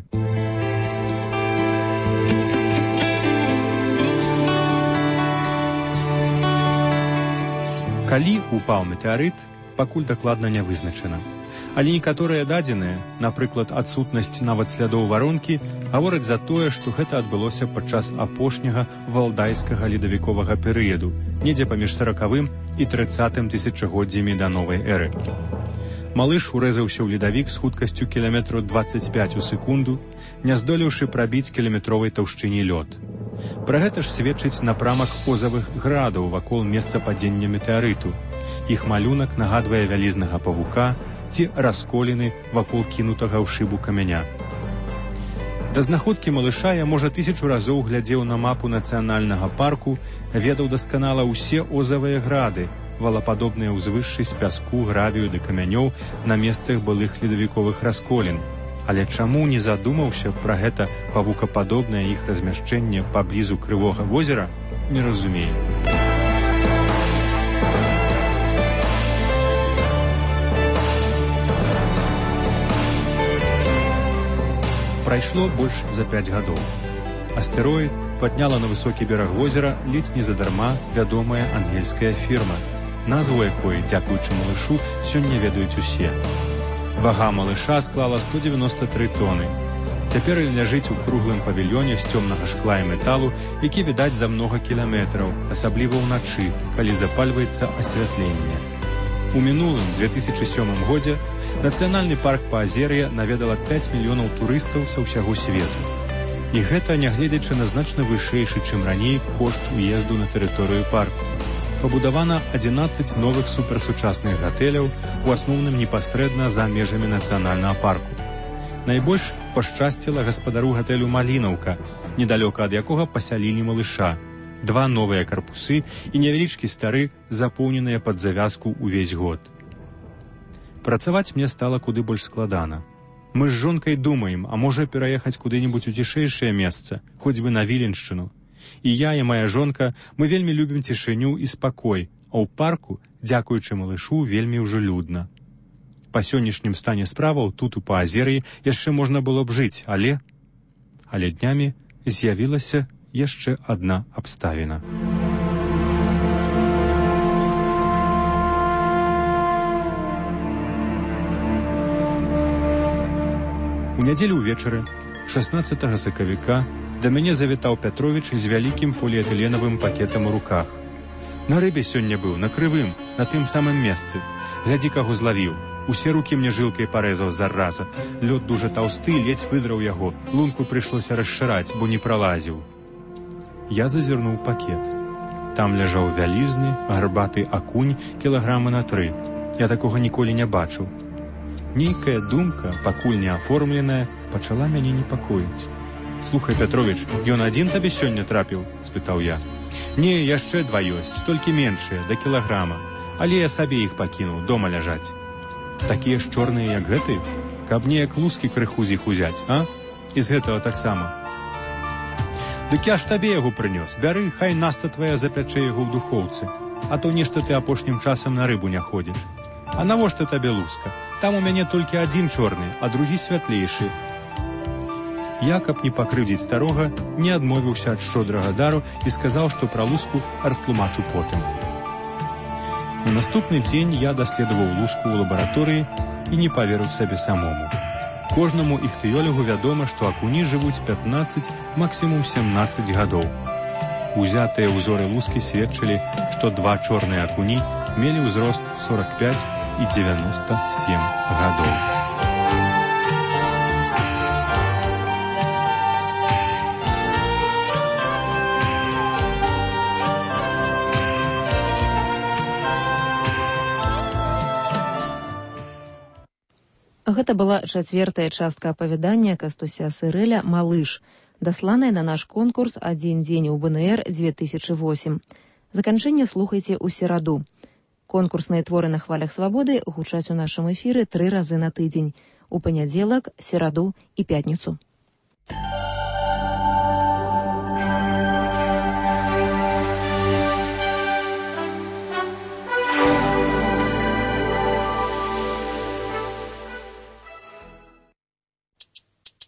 Speaker 22: Калі упаў метэарыт, пакуль дакладна не вызначана. Але некаторыя дадзеныя, напрыклад, адсутнасць нават слядоў варонкі, гавораць за тое, што гэта адбылося падчас апошняга валдайскага ледавіковага перыяду, недзе паміж саракавым і трыццатым тысячагоддзямі да новай эры. Малыш урэзаўся ў ледавік з хуткасцю кіламетраў дваццаць пяць у секунду, не здолеўшы прабіць кіламетровай таўшчыні лёд. Пра гэта ж сведчыць напрамак озавых градаў вакол месца падзення метэарыту. Іх малюнак нагадвае вялізнага павука ці расколіны вакол кінутага ў шыбу камяня. Да знаходкі малыша я, можа, тысячу разоў глядзеў на мапу нацыянальнага парку, ведаў дасканала ўсе озавыя грады, валападобныя ўзвышшы з пяску, гравію ды камянёў на месцах былых ледавіковых расколін. Але чаму не задумаўся пра гэта павукападобнае іх размяшчэнне паблізу Крывога возера, не разумею. Прайшло больш за пяць гадоў. Астэроід падняла на высокі бераг возера ледзь не задарма вядомая ангельская фірма, назву якой, дзякуючы малышу, сёння ведаюць усе. Вага малыша склала сто дзевяноста тры тоны. Цяпер ён ляжыць у круглым павільёне з цёмнага шкла і металу, які відаць за многа кіламетраў, асабліва ўначы, калі запальваецца асвятленне. У мінулым две тысячы сёмым годзе Нацыянальны парк Паазер'я наведала пяць мільёнаў турыстаў са ўсяго свету. І гэта нягледзячы на значна вышэйшы, чым раней, кошт уезду на тэрыторыю парку. Пабудавана адзінаццаць новых суперсучасных гатэляў, у асноўным непасрэдна за межамі нацыянальнага парку. Найбольш пашчасціла гаспадару гатэлю «Малінаўка», недалёка ад якога пасялілі малыша. Два новыя карпусы і невялічкі стары, запоўненыя пад завязку ўвесь год. Працаваць мне стала куды больш складана. Мы з жонкай думаем, а можа пераехаць куды-небудзь у цішэйшае месца, хоць бы на Віленшчыну. І я, і мая жонка, мы вельмі любім цішыню і спакой, а ў парку, дзякуючы малышу, вельмі ўжо людна. Па сённяшнім стане справаў тут у Паазер'і яшчэ можна было б жыць, але... Але днямі з'явілася яшчэ адна абставіна. У нядзелю ўвечары, шаснаццатага сакавіка, да мяне завітаў Пятровіч з вялікім поліэтыленавым пакетам у руках. На рыбе сёння быў, на крывым, на тым самым месцы. Глядзі, каго злавіў. Усе рукі мне жылкай парэзаў зараза. Лёд дужа таўсты, ледзь выдраў яго. Лунку прыйшлося расшыраць, бо не пралазіў. Я зазірнуў пакет. Там ляжаў вялізны, гарбаты акунь кілаграма на тры. Я такога ніколі не бачыў. Нейкая думка, пакуль не аформленая, пачала мяне непакоіць. «Слухай, Пятровіч, ён адзін табе сёння трапіў?» – спытаў я. «Не, яшчэ два ёсць, толькі меншыя, да кілаграма. Але я сабе іх пакінуў, дома ляжаць». «Такія ж чорныя, як гэты? Каб неяк лускі крыху з іх узяць, а? І з гэтага таксама». «Дык я ж табе яго прынёс. Бяры, хай наста твая запячэ яго ў духоўцы. А то нешта ты апошнім часам на рыбу не ходзіш. А навошта табе луска? Там у мяне толькі адзін чорны, а другі святлейшы». Я, каб не пакрыўдзіць старога, не адмовіўся ад шчодрага дару і сказаў, што пра луску растлумачу потым. На наступны дзень я даследаваў луску ў лабараторыі і не паверыў сабе самому. Кожнаму іхтыёлягу вядома, што акуні жывуць пятнаццаць, максімум сямнаццаць гадоў. Узятыя ўзоры лускі сведчылі, што два чорныя акуні мелі ўзрост сорок пять і девяносто семь гадоў.
Speaker 2: Гэта была чацвертая частка апавядання Кастуся Сырэля «Малыш», дасланая на наш конкурс «Адзін дзень у БНР две тысячи восемь». Заканчэнне слухайце ў сераду. Конкурсныя творы на хвалях свабоды гучаць у нашым эфіры тры разы на тыдзень. У панядзелак, сераду і пятніцу.